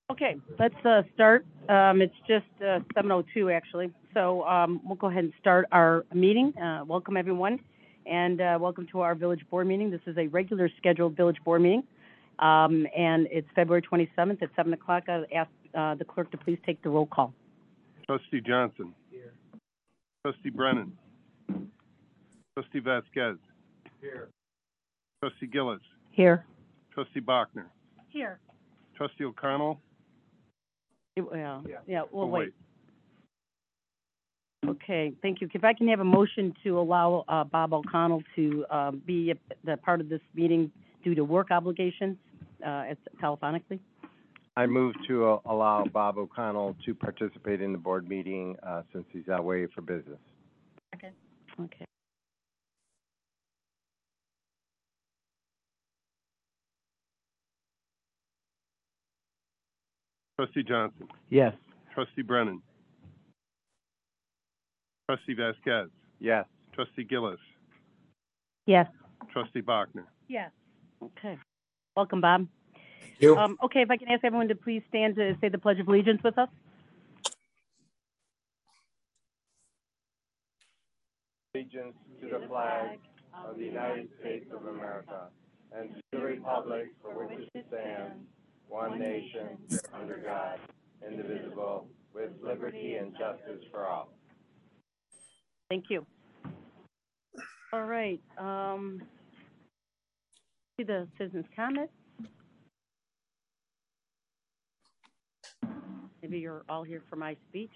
Okay, let's start. It's just 7:02 actually, so we'll go ahead and start our meeting. Welcome everyone, and welcome to our village board meeting. This is a regular scheduled village board meeting, and it's February 27th at 7 o'clock. I'll ask the clerk to please take the roll call. Trustee Johnson. Here. Trustee Brennan. Trustee Vasquez. Here. Trustee Gillis. Here. Trustee Bachner. Here. Trustee O'Connell. Yeah, we'll wait. Okay, thank you. If I can have a motion to allow Bob O'Connell to be the part of this meeting due to work obligations telephonically. I move to allow Bob O'Connell to participate in the board meeting since he's away for business. Okay. Trustee Johnson. Yes. Trustee Brennan. Trustee Vasquez. Yes. Trustee Gillis. Yes. Trustee Bachner. Yes. Okay. Welcome, Bob. Thank you. Okay, if I can ask everyone to please stand to say the Pledge of Allegiance with us. Allegiance to the flag of the United States of America and to the republic for which it stands, one nation, under God, indivisible, with liberty and justice for all. Thank you. All right. See the citizens' comment. Maybe you're all here for my speech.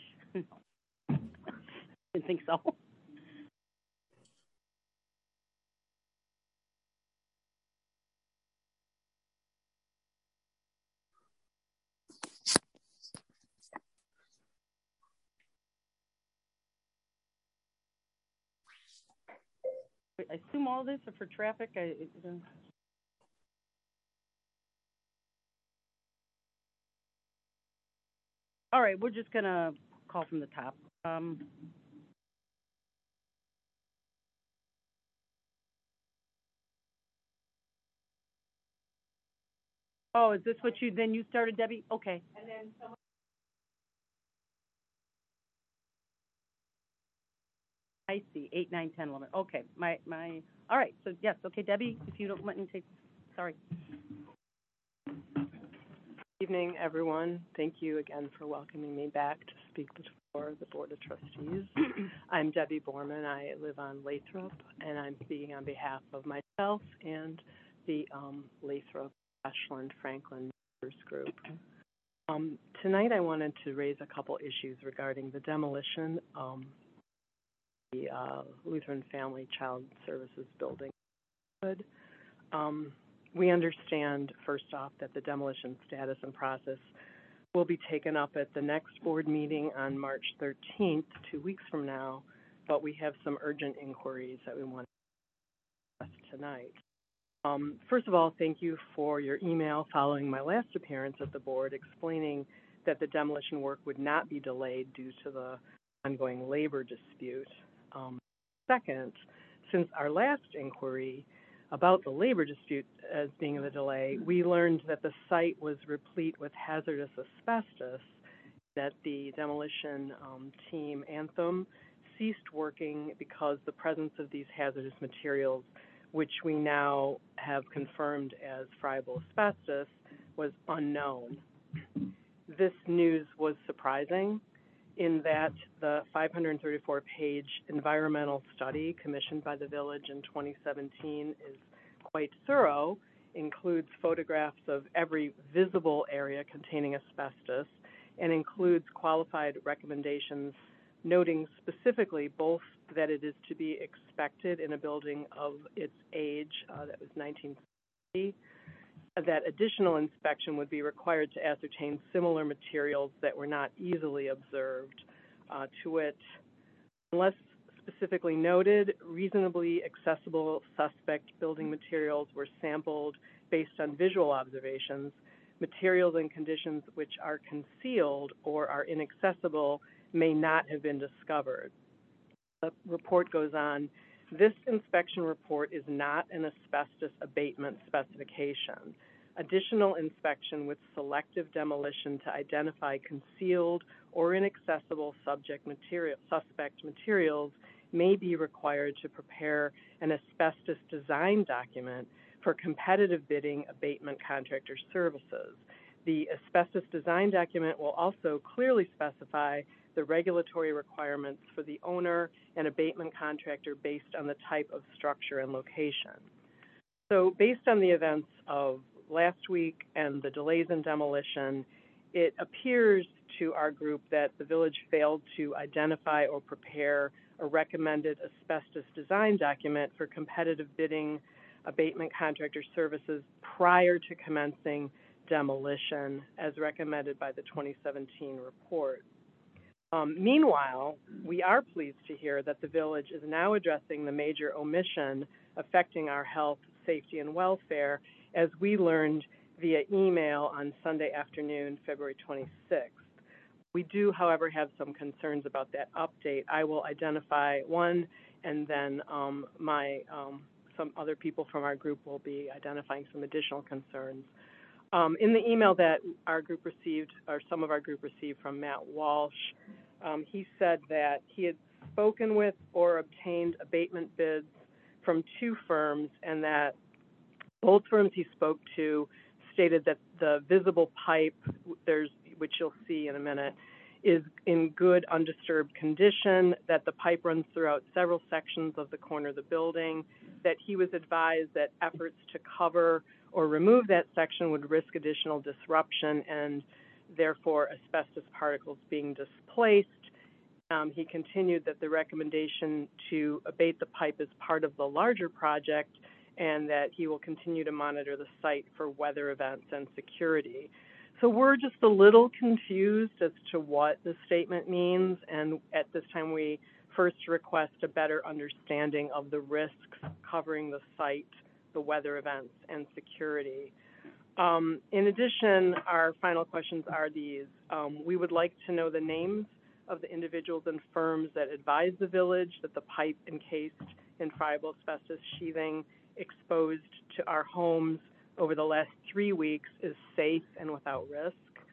Didn't think so. I assume all this are for traffic. All right, we're just gonna call from the top. Oh, is this what you started, Debbie? Okay. And then someone. I see, 8, 9, 10, 11. Okay, all right, so yes, okay, Debbie, if you don't let me take, sorry. Evening, everyone. Thank you again for welcoming me back to speak before the Board of Trustees. I'm Debbie Borman. I live on Lathrop, and I'm speaking on behalf of myself and the Lathrop Ashland Franklin Neighbors Group. Tonight I wanted to raise a couple issues regarding the demolition the Lutheran Family Child Services building. We understand, first off, that the demolition status and process will be taken up at the next board meeting on March 13th, 2 weeks from now, but we have some urgent inquiries that we want to address tonight. First of all, thank you for your email following my last appearance at the board explaining that the demolition work would not be delayed due to the ongoing labor dispute. Second, since our last inquiry about the labor dispute as being the delay, we learned that the site was replete with hazardous asbestos, that the demolition team, Anthem, ceased working because the presence of these hazardous materials, which we now have confirmed as friable asbestos, was unknown. This news was surprising in that the 534-page environmental study commissioned by the village in 2017 is quite thorough, includes photographs of every visible area containing asbestos, and includes qualified recommendations noting specifically both that it is to be expected in a building of its age, that was 1960, that additional inspection would be required to ascertain similar materials that were not easily observed. To it, unless specifically noted, reasonably accessible suspect building materials were sampled based on visual observations. Materials and conditions which are concealed or are inaccessible may not have been discovered. The report goes on, this inspection report is not an asbestos abatement specification. additional inspection with selective demolition to identify concealed or inaccessible suspect materials may be required to prepare an asbestos design document for competitive bidding abatement contractor services. The asbestos design document will also clearly specify the regulatory requirements for the owner and abatement contractor based on the type of structure and location. So based on the events of last week and the delays in demolition, it appears to our group that the village failed to identify or prepare a recommended asbestos design document for competitive bidding abatement contractor services prior to commencing demolition as recommended by the 2017 report. Meanwhile, we are pleased to hear that the village is now addressing the major omission affecting our health, safety, and welfare, as we learned via email on Sunday afternoon, February 26th. We do, however, have some concerns about that update. I will identify one, and then some other people from our group will be identifying some additional concerns. In the email that our group received, or some of our group received from Matt Walsh, he said that he had spoken with or obtained abatement bids from 2 firms, and that both firms he spoke to stated that the visible pipe, which you'll see in a minute, is in good undisturbed condition, that the pipe runs throughout several sections of the corner of the building, that he was advised that efforts to cover or remove that section would risk additional disruption and therefore asbestos particles being displaced. He continued that the recommendation to abate the pipe is part of the larger project and that he will continue to monitor the site for weather events and security. So we're just a little confused as to what the statement means, and at this time we first request a better understanding of the risks covering the site, the weather events, and security. In addition, our final questions are these. We would like to know the names of the individuals and firms that advised the village that the pipe encased in friable asbestos sheathing exposed to our homes over the last 3 weeks is safe and without risk.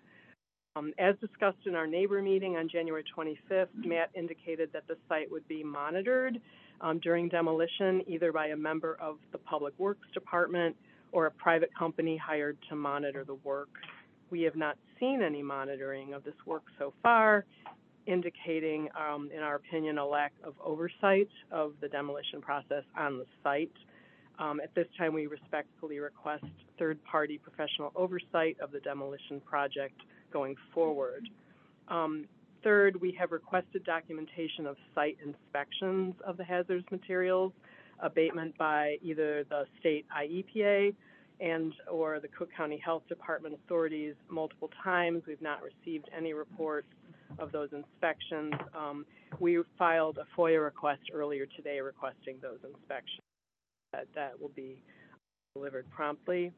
As discussed in our neighbor meeting on January 25th, Matt indicated that the site would be monitored during demolition, either by a member of the Public Works Department or a private company hired to monitor the work. We have not seen any monitoring of this work so far, indicating, in our opinion, a lack of oversight of the demolition process on the site. At this time, we respectfully request third-party professional oversight of the demolition project going forward. Third, we have requested documentation of site inspections of the hazardous materials, abatement by either the state IEPA and or the Cook County Health Department authorities multiple times. We've not received any reports of those inspections. We filed a FOIA request earlier today requesting those inspections. That will be delivered promptly.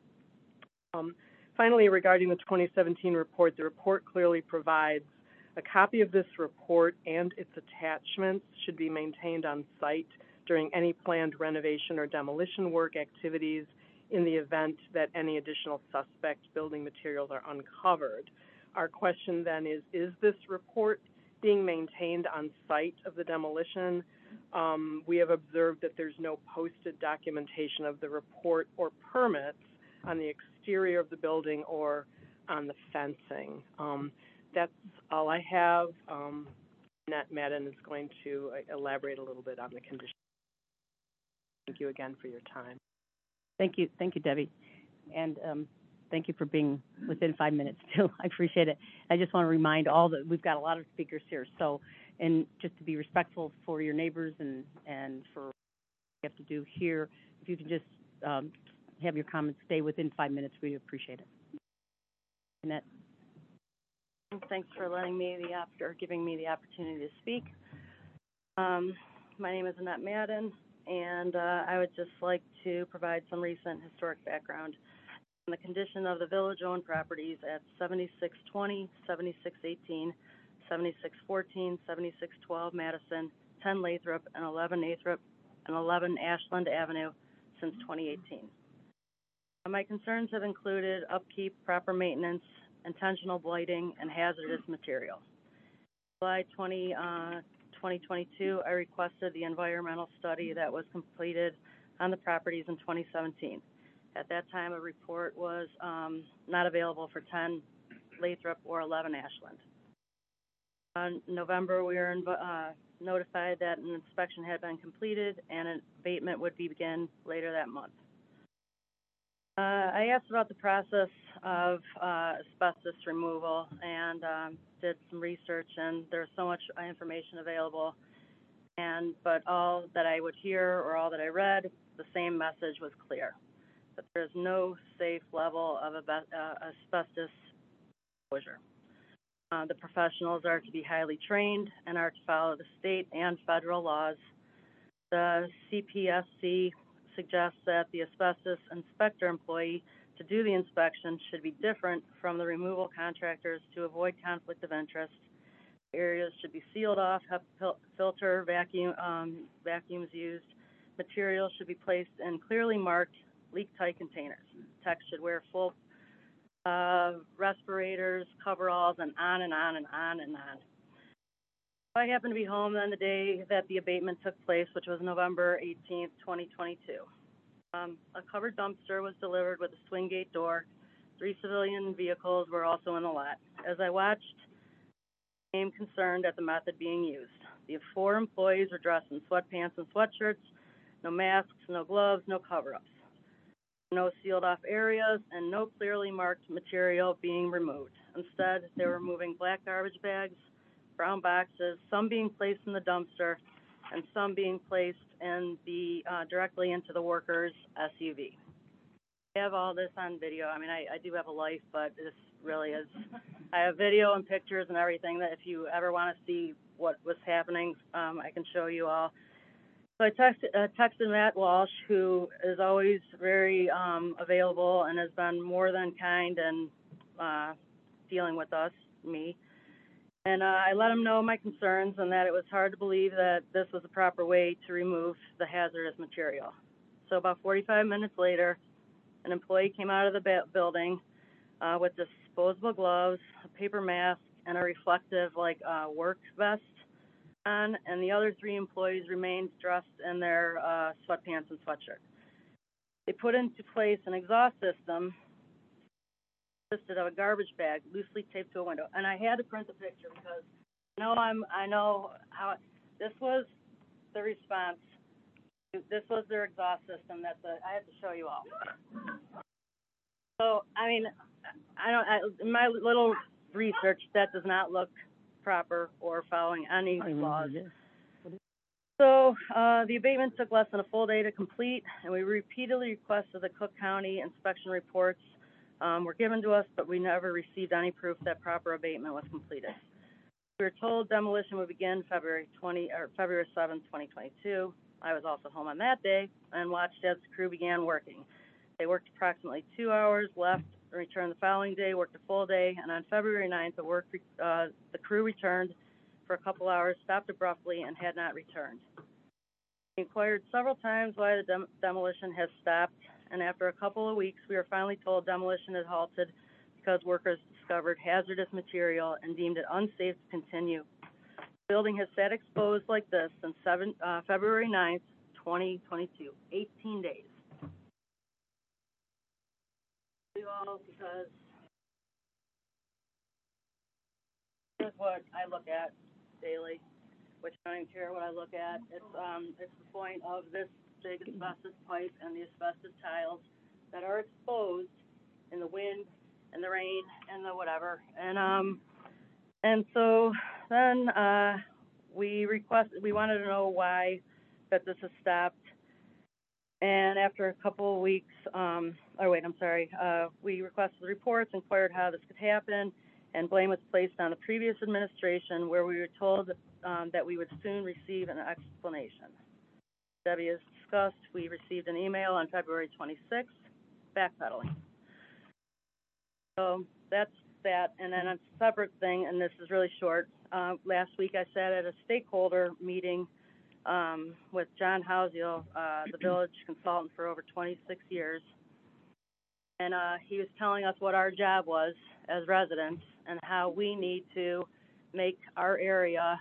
Finally, regarding the 2017 report, the report clearly provides a copy of this report and its attachments should be maintained on site during any planned renovation or demolition work activities in the event that any additional suspect building materials are uncovered. Our question then is this report being maintained on site of the demolition? We have observed that there's no posted documentation of the report or permits on the exterior of the building or on the fencing. That's all I have. Annette Madden is going to elaborate a little bit on the conditions. Thank you again for your time. Thank you, Debbie, and thank you for being within 5 minutes too. I appreciate it. I just want to remind all that we've got a lot of speakers here, so and just to be respectful for your neighbors and for what you have to do here, if you can just have your comments stay within 5 minutes, we appreciate it. Annette. Thanks for letting me giving me the opportunity to speak. My name is Annette Madden, and I would just like to provide some recent historic background on the condition of the village-owned properties at 7620, 7618, 7614, 7612 Madison, 10 Lathrop, and 11 Lathrop, and 11 Ashland Avenue since 2018. My concerns have included upkeep, proper maintenance, intentional blighting, and hazardous material. July 2022, I requested the environmental study that was completed on the properties in 2017. At that time, a report was not available for 10 Lathrop or 11 Ashland. On November, we were notified that an inspection had been completed and an abatement would begin later that month. I asked about the process of asbestos removal and did some research, and there's so much information available. But all that I would hear or all that I read, the same message was clear, that there's no safe level of asbestos exposure. The professionals are to be highly trained and are to follow the state and federal laws. The CPSC suggests that the asbestos inspector employee to do the inspection should be different from the removal contractors to avoid conflict of interest. Areas should be sealed off, have filter vacuums used. Materials should be placed in clearly marked leak-tight containers. Techs should wear full respirators, coveralls, and on and on and on and on. I happened to be home on the day that the abatement took place, which was November 18th, 2022. A covered dumpster was delivered with a swing gate door. 3 civilian vehicles were also in the lot. As I watched, I became concerned at the method being used. The 4 employees were dressed in sweatpants and sweatshirts, no masks, no gloves, no cover-ups, no sealed off areas, and no clearly marked material being removed. Instead, they were moving black garbage bags, brown boxes, some being placed in the dumpster, and some being placed in the directly into the workers' SUV. I have all this on video. I mean, I do have a life, but this really is. I have video and pictures and everything that if you ever want to see what was happening, I can show you all. So I texted Matt Walsh, who is always very available and has been more than kind and dealing with us, me. And I let him know my concerns and that it was hard to believe that this was the proper way to remove the hazardous material. So about 45 minutes later, an employee came out of the building with disposable gloves, a paper mask, and a reflective work vest on, and the other 3 employees remained dressed in their sweatpants and sweatshirt. They put into place an exhaust system consisted of a garbage bag loosely taped to a window, and I had to print the picture because I know how this was the response. This was their exhaust system. I have to show you all. So I mean, in my little research, that does not look proper or following any laws. So the abatement took less than a full day to complete, and we repeatedly requested the Cook County inspection reports were given to us, but we never received any proof that proper abatement was completed. We were told demolition would begin February 7th, 2022. I was also home on that day and watched as the crew began working. They worked approximately 2 hours, left, returned the following day, worked a full day, and on February 9th, the crew returned for a couple hours, stopped abruptly, and had not returned. We inquired several times why the demolition has stopped, and after a couple of weeks, we were finally told demolition had halted because workers discovered hazardous material and deemed it unsafe to continue. The building has sat exposed like this since February 9th, 2022, 18 days. Because this is what I look at daily, which I don't even care what I look at. It's the point of this big asbestos pipe and the asbestos tiles that are exposed in the wind and the rain and the whatever. And so then we wanted to know why that this has stopped. And after a couple of weeks, we requested the reports, inquired how this could happen, and blame was placed on the previous administration, where we were told that we would soon receive an explanation. Debbie, as discussed, we received an email on February 26th, backpedaling. So that's that. And then a separate thing, and this is really short. Last week I sat at a stakeholder meeting with John Hausiel, the village consultant for over 26 years. And he was telling us what our job was as residents and how we need to make our area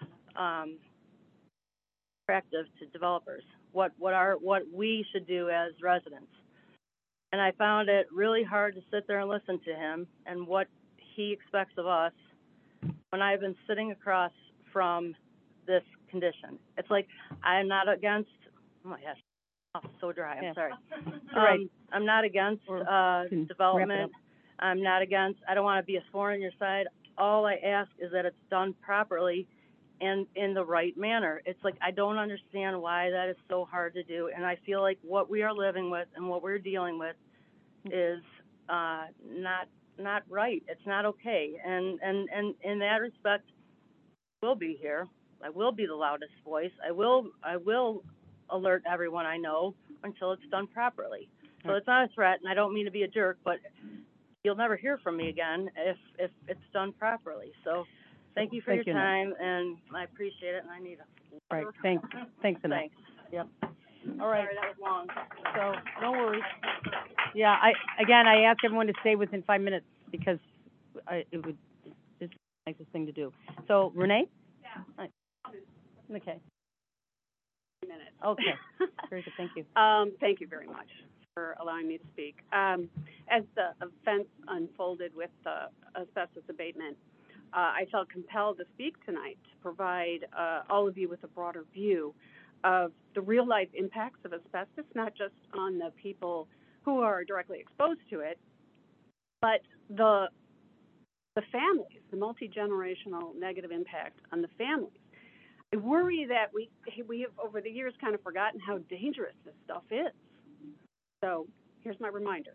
attractive to developers. What we should do as residents. And I found it really hard to sit there and listen to him and what he expects of us when I've been sitting across from this condition. It's like I'm not against. Oh my gosh, oh, so dry. I'm sorry. Right. I'm not against development. I'm not against. I don't want to be a thorn in your side. All I ask is that it's done properly and in the right manner. It's like I don't understand why that is so hard to do, and I feel like what we are living with and what we're dealing with is not right. It's not okay. And in that respect, I will be here. I will be the loudest voice. I will alert everyone I know until it's done properly. So it's not a threat, and I don't mean to be a jerk, but you'll never hear from me again if it's done properly. So thank you for your time, and I appreciate it, and I need a Right, thanks, Annette. Thanks. Yep. All right. Sorry, that was long. So, no worries. Yeah, I ask everyone to stay within 5 minutes because it's the nicest thing to do. So, Renee? Yeah. Right. Okay. Minutes. Okay. Very good, thank you. Thank you very much for allowing me to speak. As the events unfolded with the asbestos abatement, I felt compelled to speak tonight to provide all of you with a broader view of the real-life impacts of asbestos, not just on the people who are directly exposed to it, but the families, the multi-generational negative impact on the families. I worry that we have over the years kind of forgotten how dangerous this stuff is. So here's my reminder.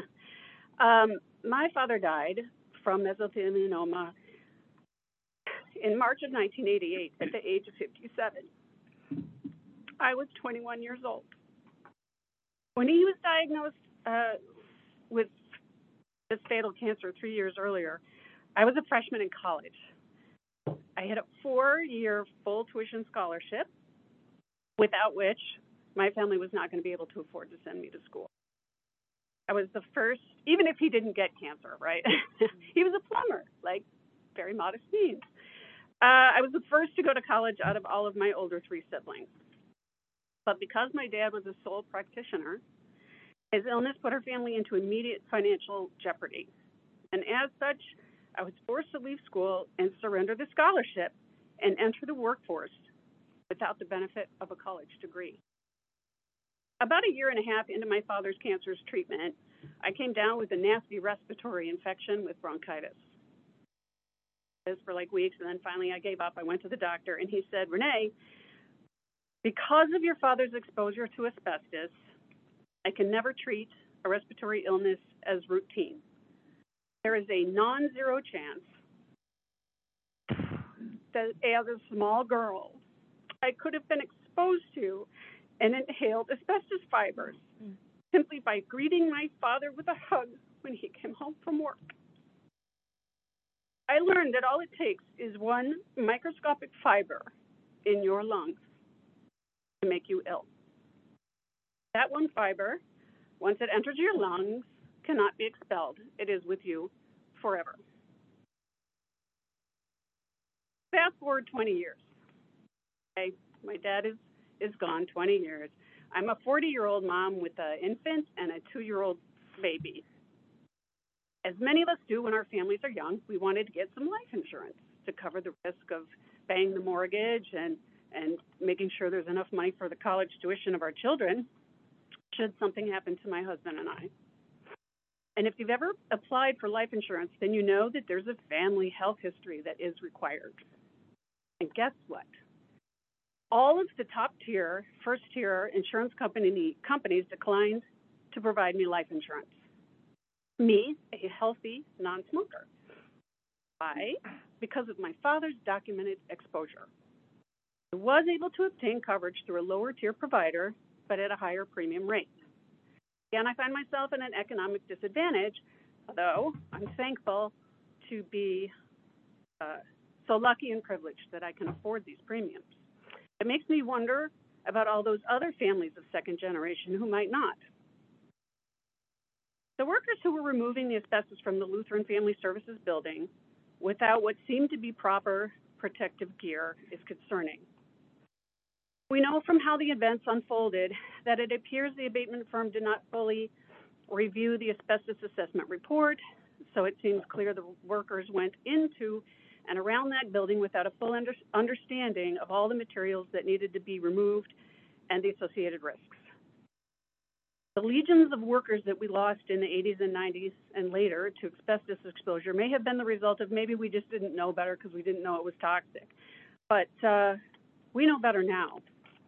My father died from mesothelioma in March of 1988 at the age of 57. I was 21 years old. When he was diagnosed with this fatal cancer 3 years earlier, I was a freshman in college. I had a 4-year full tuition scholarship, without which my family was not going to be able to afford to send me to school. I was the first, even if he didn't get cancer, right? He was a plumber, like very modest means. I was the first to go to college out of all of my older 3 siblings. But because my dad was a sole practitioner, his illness put our family into immediate financial jeopardy. And as such, I was forced to leave school and surrender the scholarship and enter the workforce without the benefit of a college degree. About a year and a half into my father's cancer's treatment, I came down with a nasty respiratory infection with bronchitis. This for like weeks, and then finally I gave up. I went to the doctor, and he said, Renee, because of your father's exposure to asbestos, I can never treat a respiratory illness as routine. There is a non-zero chance that as a small girl, I could have been exposed to and inhaled asbestos fibers simply by greeting my father with a hug when he came home from work. I learned that all it takes is one microscopic fiber in your lungs to make you ill. That one fiber, once it enters your lungs, cannot be expelled. It is with you forever. Fast forward 20 years. Okay, my dad is gone 20 years. I'm a 40-year-old mom with an infant and a 2-year-old baby. As many of us do when our families are young, we wanted to get some life insurance to cover the risk of paying the mortgage and making sure there's enough money for the college tuition of our children should something happen to my husband and I. And if you've ever applied for life insurance, then you know that there's a family health history that is required. And guess what? All of the top-tier, first-tier insurance companies declined to provide me life insurance. Me, a healthy non-smoker. Why? Because of my father's documented exposure. I was able to obtain coverage through a lower-tier provider, but at a higher premium rate. Again, I find myself in an economic disadvantage, although I'm thankful to be so lucky and privileged that I can afford these premiums. It makes me wonder about all those other families of second generation who might not. The workers who were removing the asbestos from the Lutheran Family Services building without what seemed to be proper protective gear is concerning. We know from how the events unfolded that it appears the abatement firm did not fully review the asbestos assessment report, so it seems clear the workers went into and around that building without a full understanding of all the materials that needed to be removed and the associated risks. The legions of workers that we lost in the 80s and 90s and later to asbestos exposure may have been the result of maybe we just didn't know better because we didn't know it was toxic. But we know better now.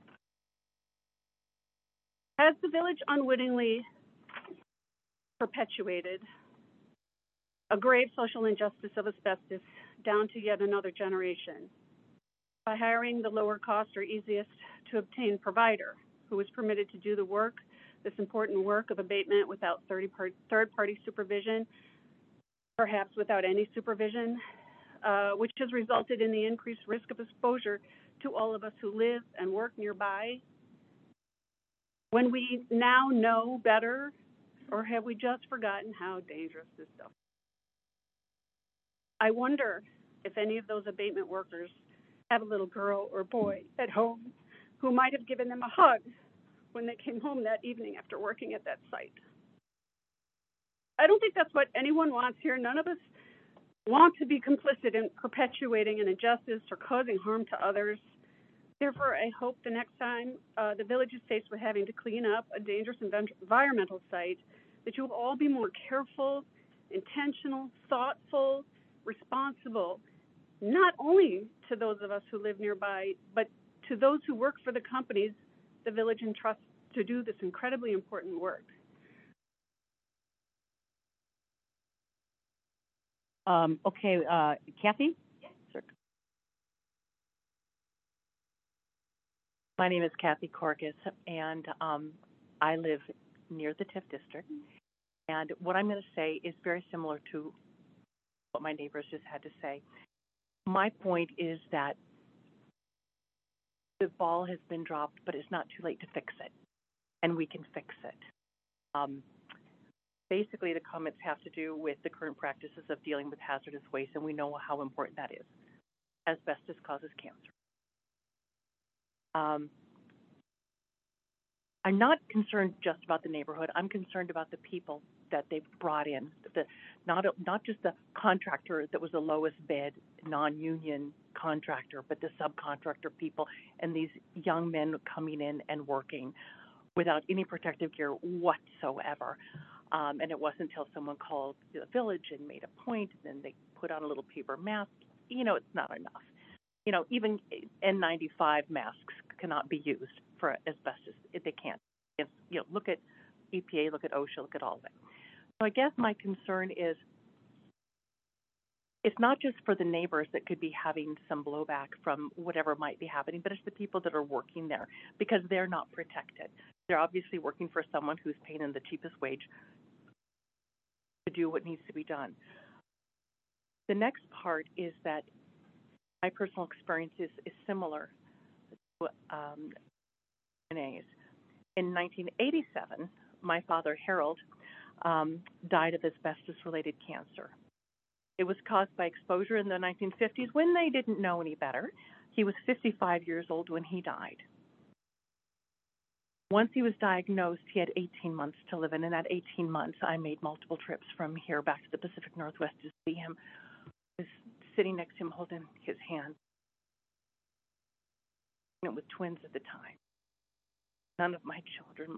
Has the village unwittingly perpetuated a grave social injustice of asbestos down to yet another generation by hiring the lower cost or easiest to obtain provider who is permitted to do the work, this important work of abatement without third-party supervision, perhaps without any supervision, which has resulted in the increased risk of exposure to all of us who live and work nearby? When we now know better, or have we just forgotten how dangerous this stuff is? I wonder if any of those abatement workers have a little girl or boy at home who might have given them a hug when they came home that evening after working at that site. I don't think that's what anyone wants here. None of us want to be complicit in perpetuating an injustice or causing harm to others. Therefore, I hope the next time the village is faced with having to clean up a dangerous environmental site, that you will all be more careful, intentional, thoughtful, responsible, not only to those of us who live nearby, but to those who work for the companies the village entrusts to do this incredibly important work. Okay, Kathy? Yes. My name is Kathy Corcus, and I live near the TIF district. And what I'm going to say is very similar to what my neighbors just had to say. My point is that the ball has been dropped, but it's not too late to fix it, and we can fix it. Basically, the comments have to do with the current practices of dealing with hazardous waste, and we know how important that is. Asbestos causes cancer. I'm not concerned just about the neighborhood. I'm concerned about the people that they've brought in, not just the contractor that was the lowest bid, non-union contractor, but the subcontractor people and these young men coming in and working without any protective gear whatsoever. And it wasn't until someone called the village and made a point, and then they put on a little paper mask. You know, it's not enough. You know, even N95 masks cannot be used for asbestos. They can't. It's, you know, look at EPA, look at OSHA, look at all of it. So I guess my concern is it's not just for the neighbors that could be having some blowback from whatever might be happening, but it's the people that are working there because they're not protected. They're obviously working for someone who's paying them the cheapest wage to do what needs to be done. The next part is that my personal experience is similar to Renee's. In 1987, my father, Harold, died of asbestos-related cancer. It was caused by exposure in the 1950s when they didn't know any better. He was 55 years old when he died. Once he was diagnosed, he had 18 months to live, and in that 18 months, I made multiple trips from here back to the Pacific Northwest to see him. I was sitting next to him, holding his hand. With twins at the time. None of my children.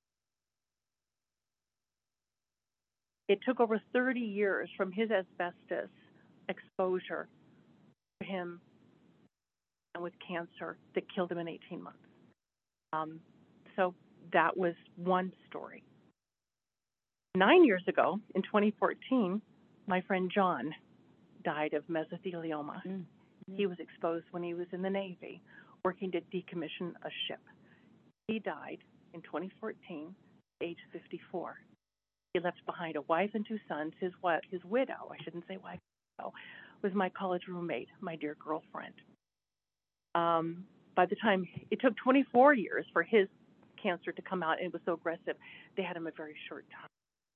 It took over 30 years from his asbestos exposure for him and with cancer that killed him in 18 months. So that was one story. 9 years ago, in 2014, my friend John died of mesothelioma. Mm-hmm. He was exposed when he was in the Navy, working to decommission a ship. He died in 2014, age 54. He left behind a wife and two sons. His widow, I shouldn't say wife, was my college roommate, my dear girlfriend. By the time, it took 24 years for his cancer to come out, and it was so aggressive, they had him a very short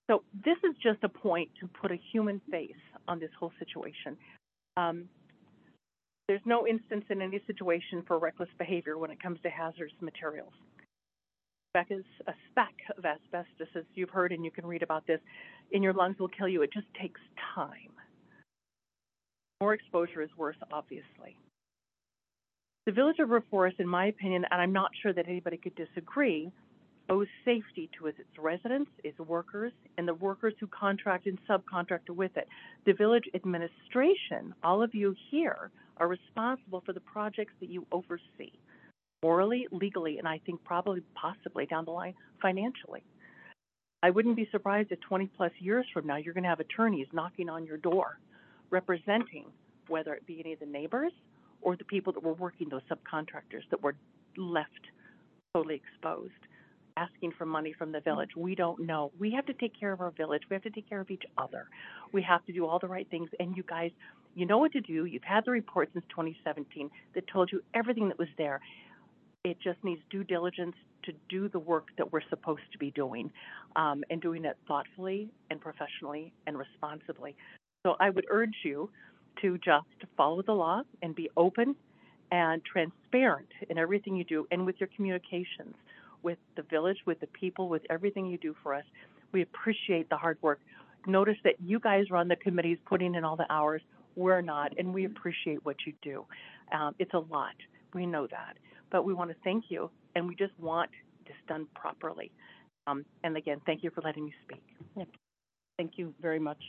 So this is just a point to put a human face on this whole situation. There's no instance in any situation for reckless behavior when it comes to hazardous materials. A speck of asbestos, as you've heard and you can read about this, in your lungs will kill you. It just takes time. More exposure is worse, obviously. The Village of River Forest, in my opinion, and I'm not sure that anybody could disagree, owes safety to its residents, its workers, and the workers who contract and subcontract with it. The village administration, all of you here, are responsible for the projects that you oversee, morally, legally, and I think probably, possibly down the line, financially. I wouldn't be surprised if 20 plus years from now, you're going to have attorneys knocking on your door, representing whether it be any of the neighbors or the people that were working, those subcontractors that were left totally exposed, asking for money from the village. We don't know. We have to take care of our village. We have to take care of each other. We have to do all the right things. And you guys, you know what to do. You've had the report since 2017 that told you everything that was there. It just needs due diligence to do the work that we're supposed to be doing, and doing it thoughtfully and professionally and responsibly. So I would urge you to just follow the law and be open and transparent in everything you do and with your communications with the village, with the people, with everything you do for us. We appreciate the hard work. Notice that you guys run the committees, putting in all the hours. We're not, and we appreciate what you do. It's a lot. We know that. But we want to thank you, and we just want this done properly. And again, thank you for letting me speak. Yeah. Thank you very much.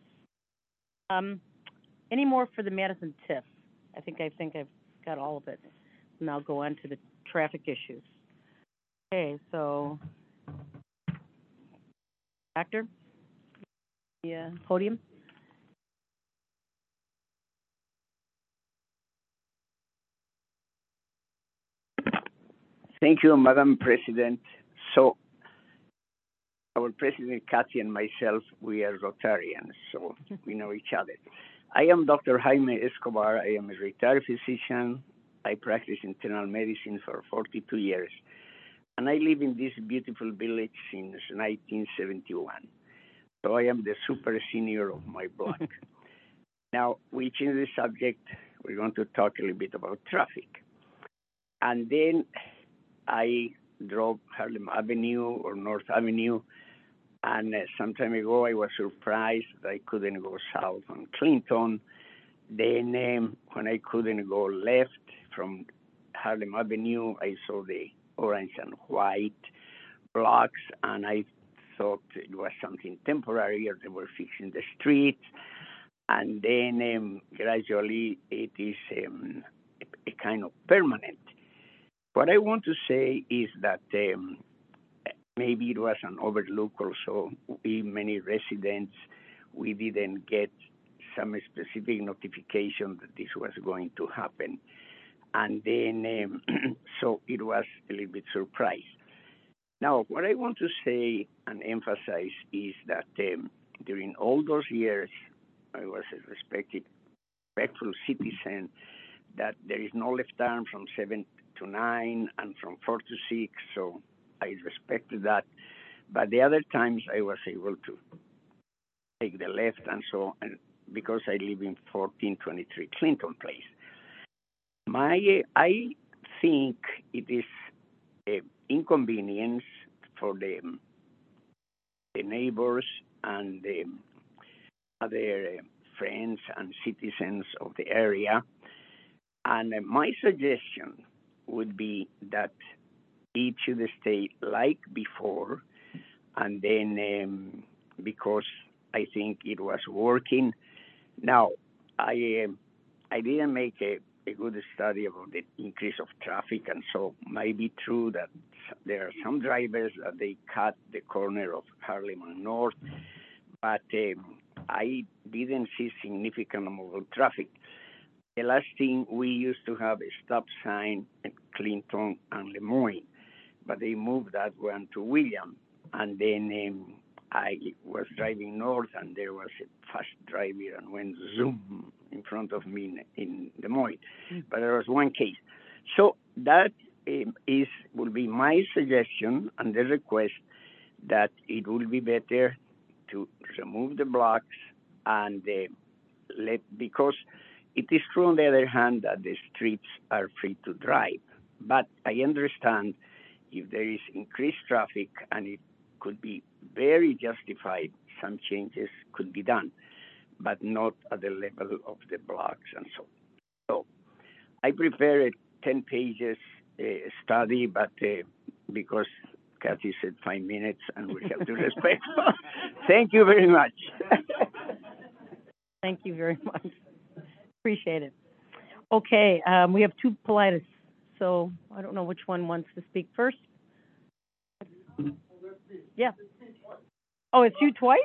Any more for the Madison TIF? I think I've got all of it. And I'll go on to the traffic issues. Okay, so Doctor, the podium. Thank you, Madam President. So, our President Kathy and myself, we are Rotarians, so we know each other. I am Dr. Jaime Escobar. I am a retired physician. I practice internal medicine for 42 years. And I live in this beautiful village since 1971. So I am the super senior of my block. Now, we change the subject. We're going to talk a little bit about traffic. And then I drove Harlem Avenue or North Avenue, and some time ago I was surprised that I couldn't go south on Clinton. Then when I couldn't go left from Harlem Avenue, I saw the orange and white blocks, and I thought it was something temporary, or they were fixing the streets. And then gradually it is a kind of permanent. What I want to say is that maybe it was an overlook also. We, many residents, we didn't get some specific notification that this was going to happen. And then, so it was a little bit surprised. Now, what I want to say and emphasize is that during all those years, I was a respectful citizen, that there is no left turn from 7 to 9 and from 4 to 6, so I respected that. But the other times I was able to take the left, and so, and because I live in 1423 Clinton Place. I think it is an inconvenience for the neighbors and the other friends and citizens of the area. And my suggestion would be that it should stay like before, and then because I think it was working. Now, I didn't make a good study about the increase of traffic, and so might be true that there are some drivers that they cut the corner of Harlem and North, but I didn't see significant mobile traffic. The last thing, we used to have a stop sign at Clinton and Lemoyne, but they moved that one to William. And then I was driving north, and there was a fast driver and went zoom in front of me in Des Moines. But there was one case. So that will be my suggestion and the request, that it will be better to remove the blocks and because it is true on the other hand that the streets are free to drive. But I understand if there is increased traffic and it could be very justified, some changes could be done, but not at the level of the blocks and so on. So I prepared a 10 pages study, but because Kathy said 5 minutes and we have to respect. Thank you very much. Thank you very much. Appreciate it. Okay, we have two Paulides, so I don't know which one wants to speak first. Yeah. Oh, it's you twice?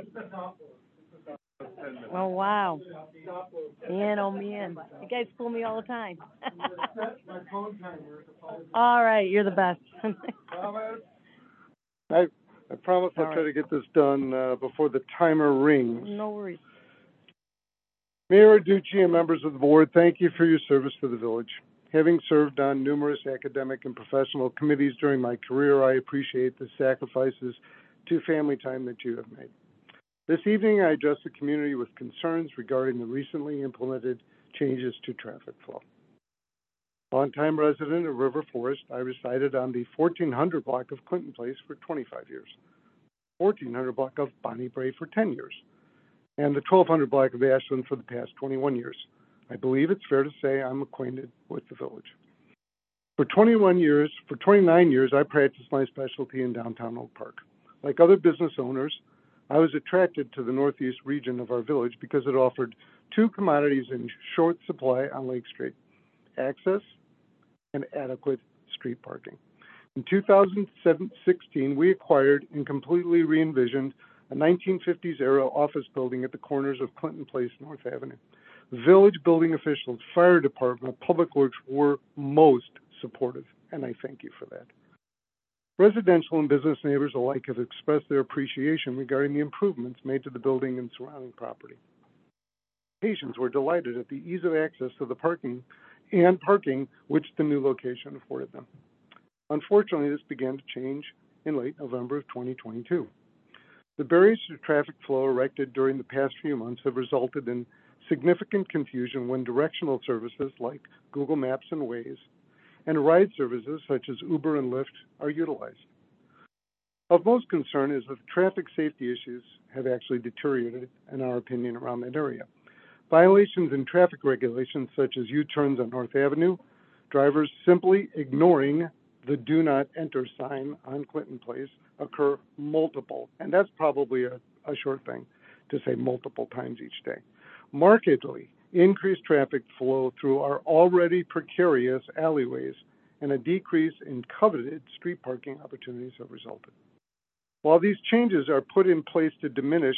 Oh, wow. Man, oh, man. You guys fool me all the time. All right, you're the best. I promise I'll try to get this done before the timer rings. No worries. Mayor Ducci and members of the board, thank you for your service to the village. Having served on numerous academic and professional committees during my career, I appreciate the sacrifices to family time that you have made. This evening, I address the community with concerns regarding the recently implemented changes to traffic flow. Longtime resident of River Forest, I resided on the 1400 block of Clinton Place for 25 years, 1400 block of Bonnie Brae for 10 years, and the 1200 block of Ashland for the past 21 years. I believe it's fair to say I'm acquainted with the village. For 29 years, I practiced my specialty in downtown Oak Park. Like other business owners, I was attracted to the northeast region of our village because it offered two commodities in short supply on Lake Street: access and adequate street parking. In 2016, we acquired and completely re-envisioned a 1950s-era office building at the corners of Clinton Place, North Avenue. Village building officials, fire department, public works were most supportive, and I thank you for that. Residential and business neighbors alike have expressed their appreciation regarding the improvements made to the building and surrounding property. Patients were delighted at the ease of access to the parking which the new location afforded them. Unfortunately, this began to change in late November of 2022. The barriers to traffic flow erected during the past few months have resulted in significant confusion when directional services like Google Maps and Waze and ride services such as Uber and Lyft are utilized. Of most concern is that traffic safety issues have actually deteriorated, in our opinion, around that area. Violations in traffic regulations such as U-turns on North Avenue, drivers simply ignoring the do not enter sign on Clinton Place occur multiple, and that's probably a short thing to say multiple times each day. Markedly increased traffic flow through our already precarious alleyways and a decrease in coveted street parking opportunities have resulted. While these changes were put in place to diminish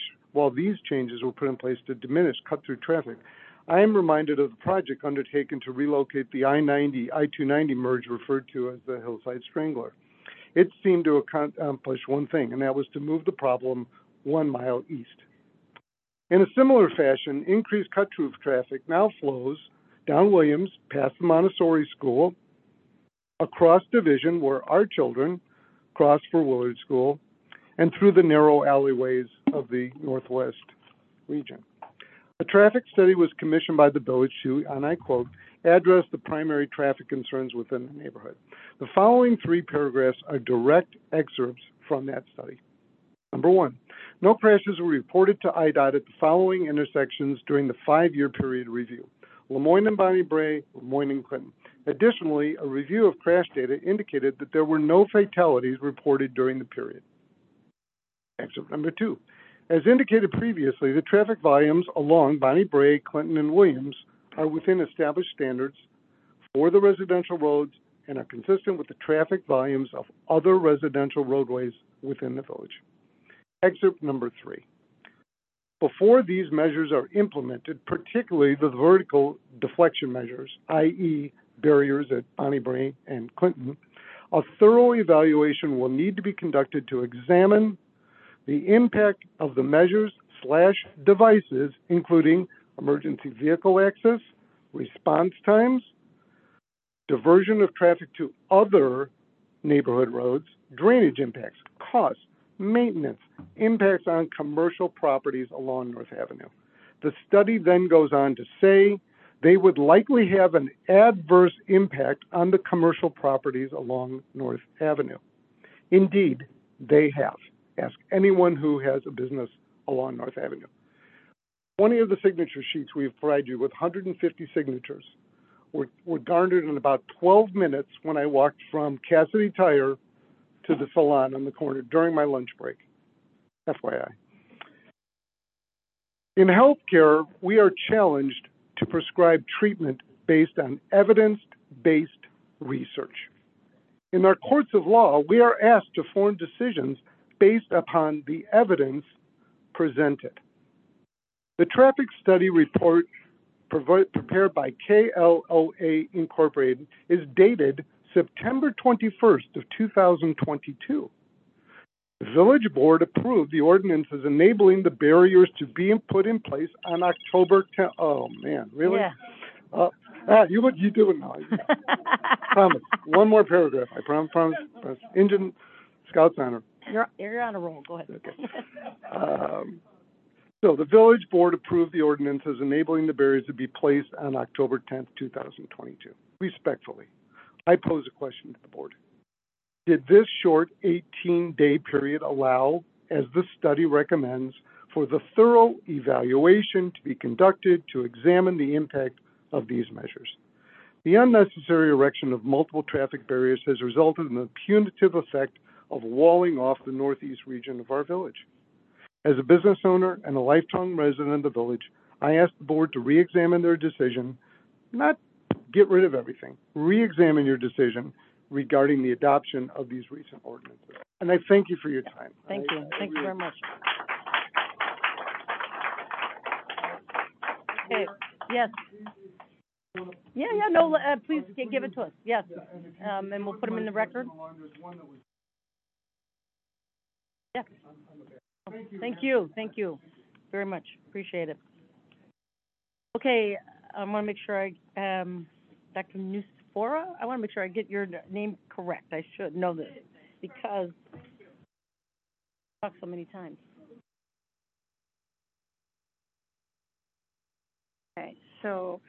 cut-through traffic, I am reminded of the project undertaken to relocate the I-290 merge referred to as the Hillside Strangler. It seemed to accomplish one thing, and that was to move the problem 1 mile east. In a similar fashion, increased cut-through traffic now flows down Williams, past the Montessori School, across Division, where our children cross for Willard School, and through the narrow alleyways of the Northwest region. A traffic study was commissioned by the village to, and I quote, address the primary traffic concerns within the neighborhood. The following 3 paragraphs are direct excerpts from that study. Number 1, no crashes were reported to IDOT at the following intersections during the 5-year period review: Lemoyne and Bonnie Brae, Lemoyne and Clinton. Additionally, a review of crash data indicated that there were no fatalities reported during the period. Excerpt number 2. As indicated previously, the traffic volumes along Bonnie Brae, Clinton, and Williams are within established standards for the residential roads and are consistent with the traffic volumes of other residential roadways within the village. Excerpt number 3. Before these measures are implemented, particularly the vertical deflection measures, i.e. barriers at Bonnie Brae and Clinton, a thorough evaluation will need to be conducted to examine the impact of the measures/devices, including emergency vehicle access, response times, diversion of traffic to other neighborhood roads, drainage impacts, costs, maintenance, impacts on commercial properties along North Avenue. The study then goes on to say they would likely have an adverse impact on the commercial properties along North Avenue. Indeed, they have. Ask anyone who has a business along North Avenue. 20 of the signature sheets we've provided you with 150 signatures were garnered in about 12 minutes when I walked from Cassidy Tire to the salon on the corner during my lunch break. FYI. In healthcare, we are challenged to prescribe treatment based on evidence-based research. In our courts of law, we are asked to form decisions based upon the evidence presented. The traffic study report prepared by KLOA Incorporated is dated September 21st of 2022. The Village Board approved the ordinances enabling the barriers to be put in place on October 10th. Oh, man, really? Yeah. You do it now. Promise. One more paragraph. I promise. Indian Scouts honor. You're on a roll. Go ahead. Okay. So the Village Board approved the ordinances enabling the barriers to be placed on October 10th, 2022. Respectfully, I pose a question to the board. Did this short 18-day period allow, as the study recommends, for the thorough evaluation to be conducted to examine the impact of these measures? The unnecessary erection of multiple traffic barriers has resulted in the punitive effect of walling off the northeast region of our village. As a business owner and a lifelong resident of the village, I ask the board to re-examine their decision, not get rid of everything, re-examine your decision regarding the adoption of these recent ordinances. And I thank you for your time. Thank you. Thank you very much. Okay. Yes. Yeah, no, please give it to us. Yes. And we'll put them in the record. Yeah. Thank you very much. Appreciate it. Okay, I want to make sure Dr. Nusfora, I want to make sure I get your name correct. I should know this because I've talked so many times. Okay, so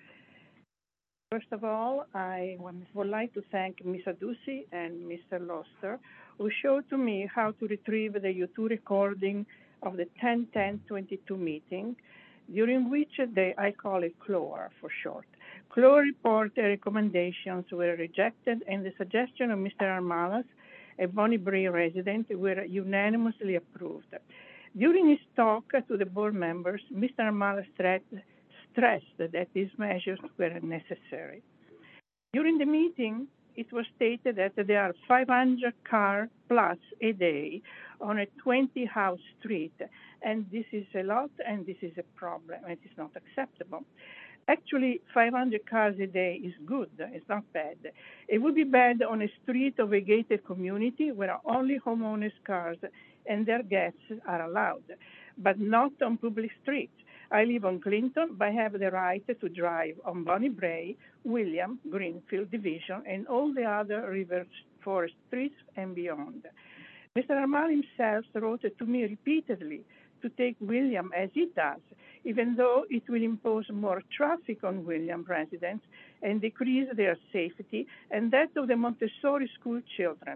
first of all, I would like to thank Ms. Adussi and Mr. Loster, who showed to me how to retrieve the U2 recording of the 10-10-22 meeting, during which I call it CLOR for short. CLOR report recommendations were rejected, and the suggestion of Mr. Armalas, a Bonnie Brae resident, were unanimously approved. During his talk to the board members, Mr. Armalas stressed that these measures were necessary. During the meeting, it was stated that there are 500 cars plus a day on a 20-house street, and this is a lot, and this is a problem. It is not acceptable. Actually, 500 cars a day is good. It's not bad. It would be bad on a street of a gated community where only homeowners' cars and their guests are allowed, but not on public streets. I live on Clinton, but I have the right to drive on Bonnie Brae, William, Greenfield Division, and all the other River Forest streets and beyond. Mr. Armal himself wrote to me repeatedly to take William as he does, even though it will impose more traffic on William residents and decrease their safety and that of the Montessori school children.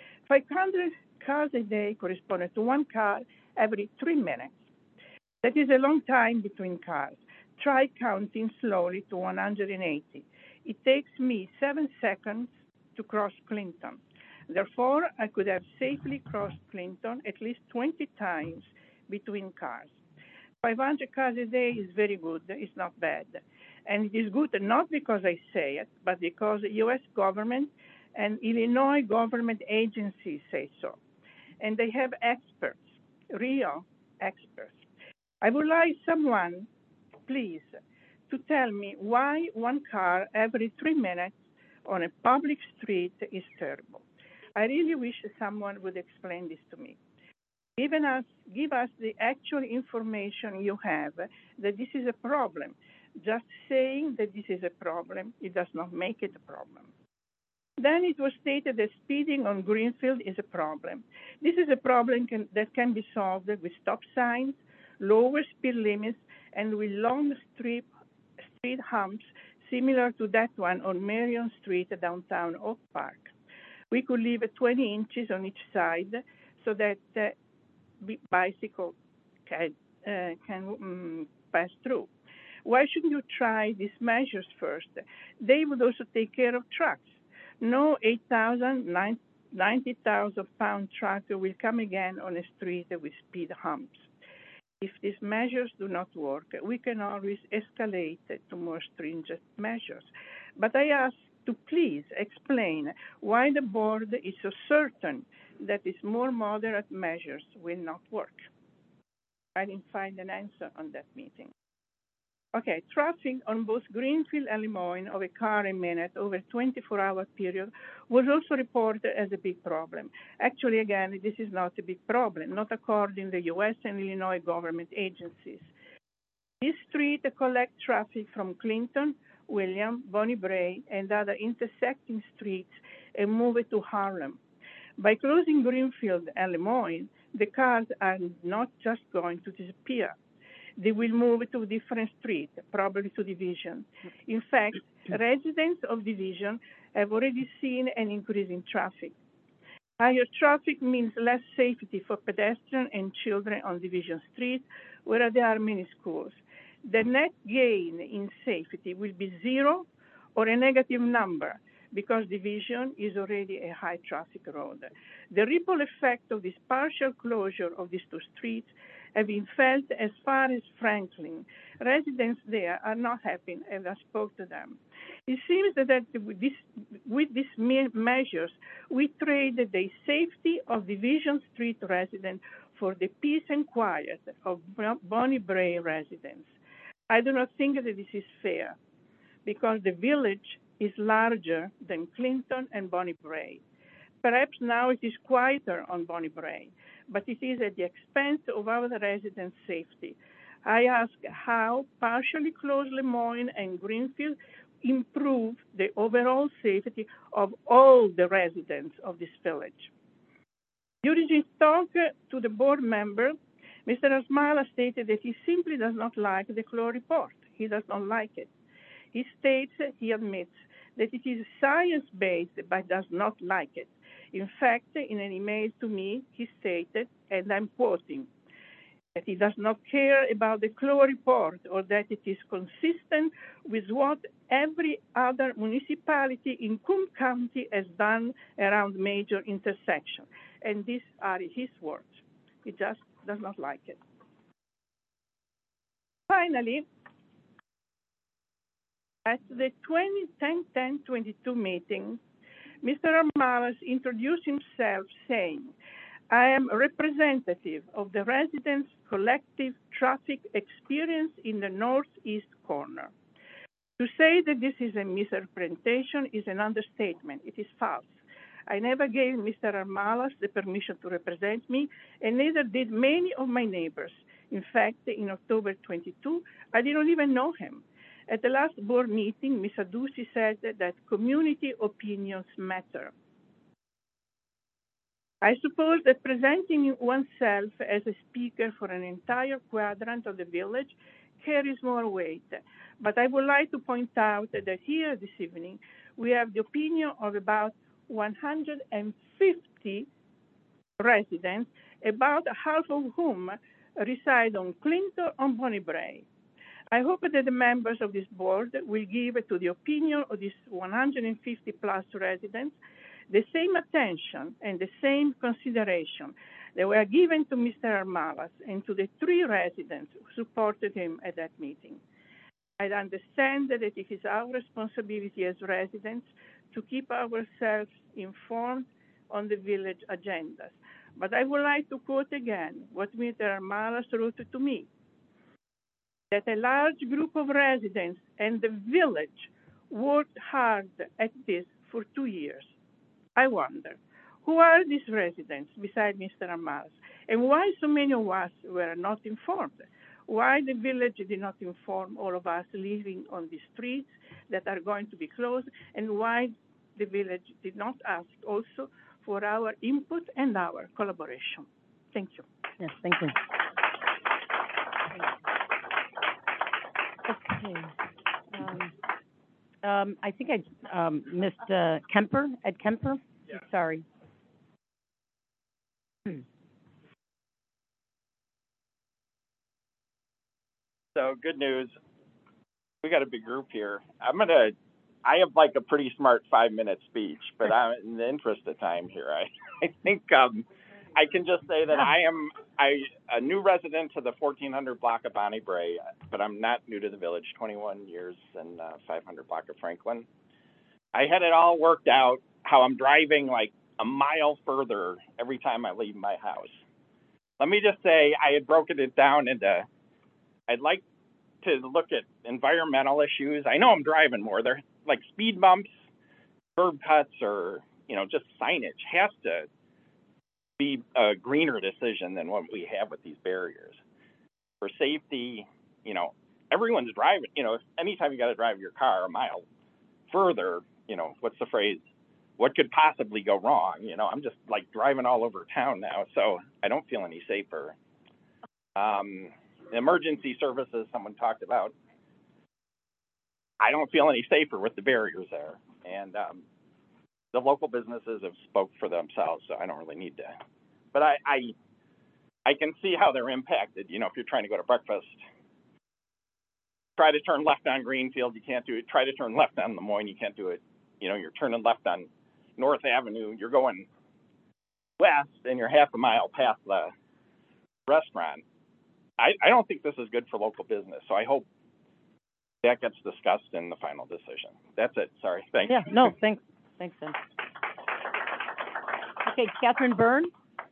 500 cars a day corresponded to one car every 3 minutes. That is a long time between cars. Try counting slowly to 180. It takes me 7 seconds to cross Clinton. Therefore, I could have safely crossed Clinton at least 20 times between cars. 500 cars a day is very good. It's not bad. And it is good not because I say it, but because the U.S. government and Illinois government agencies say so. And they have experts, real experts. I would like someone, please, to tell me why one car every 3 minutes on a public street is terrible. I really wish someone would explain this to me. Give us the actual information you have that this is a problem. Just saying that this is a problem, it does not make it a problem. Then it was stated that speeding on Greenfield is a problem. This is a problem that can be solved with stop signs, lower speed limits, and with long street humps similar to that one on Marion Street, downtown Oak Park. We could leave 20 inches on each side so that bicycle can pass through. Why shouldn't you try these measures first? They would also take care of trucks. No 8,000, 90,000 pound truck will come again on a street with speed humps. If these measures do not work, we can always escalate to more stringent measures. But I ask to please explain why the board is so certain that these more moderate measures will not work. I didn't find an answer on that meeting. Okay, traffic on both Greenfield and Lemoyne of a car a minute over a 24-hour period was also reported as a big problem. Actually, again, this is not a big problem, not according to the U.S. and Illinois government agencies. This street collects traffic from Clinton, William, Bonnie Bray, and other intersecting streets and move it to Harlem. By closing Greenfield and Lemoyne, the cars are not just going to disappear. They will move to a different street, probably to Division. In fact, residents of Division have already seen an increase in traffic. Higher traffic means less safety for pedestrians and children on Division Street, where there are many schools. The net gain in safety will be zero or a negative number because Division is already a high traffic road. The ripple effect of this partial closure of these two streets have been felt as far as Franklin. Residents there are not happy, and I spoke to them. It seems that with these measures, we traded the safety of Division Street residents for the peace and quiet of Bonnie Bray residents. I do not think that this is fair, because the village is larger than Clinton and Bonnie Bray. Perhaps now it is quieter on Bonnie Bray, but it is at the expense of our residents' safety. I ask how partially closed Lemoyne and Greenfield improve the overall safety of all the residents of this village. During his talk to the board member, Mr. Asmala stated that he simply does not like the CLO report. He does not like it. He states, he admits, that it is science-based but does not like it. In fact, in an email to me, he stated, and I'm quoting, that he does not care about the CLO report or that it is consistent with what every other municipality in Coon County has done around major intersections. And these are his words. He just does not like it. Finally, at the 10-10-22 meeting, Mr. Armalas introduced himself saying, I am a representative of the residents' collective traffic experience in the northeast corner. To say that this is a misrepresentation is an understatement. It is false. I never gave Mr. Armalas the permission to represent me, and neither did many of my neighbors. In fact, in October 22, I didn't even know him. At the last board meeting, Ms. Adducci said that community opinions matter. I suppose that presenting oneself as a speaker for an entire quadrant of the village carries more weight. But I would like to point out that here this evening, we have the opinion of about 150 residents, about half of whom reside on Clinton or Bonnie Bray. I hope that the members of this board will give to the opinion of these 150 plus residents the same attention and the same consideration that were given to Mr. Armalas and to the 3 residents who supported him at that meeting. I understand that it is our responsibility as residents to keep ourselves informed on the village agendas. But I would like to quote again what Mr. Armalas wrote to me, that a large group of residents and the village worked hard at this for 2 years. I wonder, who are these residents besides Mr. Armalas, and why so many of us were not informed? Why the village did not inform all of us living on the streets that are going to be closed, and why the village did not ask also for our input and our collaboration. Thank you. Yes, thank you. Okay. I think I missed Kemper, Ed Kemper. Yeah. Sorry. So good news. We got a big group here. I have like a pretty smart 5-minute speech, but in the interest of time here, I think I can just say that I am a new resident to the 1400 block of Bonnie Bray, but I'm not new to the village, 21 years and 500 block of Franklin. I had it all worked out how I'm driving like a mile further every time I leave my house. Let me just say I had broken it down into, I'd like to look at environmental issues. I know I'm driving more. They're like speed bumps, curb cuts, or, just signage has to be a greener decision than what we have with these barriers. For safety, everyone's driving, anytime you got to drive your car a mile further, what's the phrase? What could possibly go wrong? I'm just like driving all over town now, so I don't feel any safer. Emergency services, someone talked about. I don't feel any safer with the barriers there. And the local businesses have spoke for themselves, so I don't really need to. But I can see how they're impacted. If you're trying to go to breakfast, try to turn left on Greenfield, you can't do it. Try to turn left on Lemoyne, you can't do it. You're turning left on North Avenue, you're going west, and you're half a mile past the restaurant. I don't think this is good for local business, so I hope that gets discussed in the final decision. That's it. Sorry. Thanks. Yeah, no, thanks. Thanks, Tim. Okay, Catherine Byrne.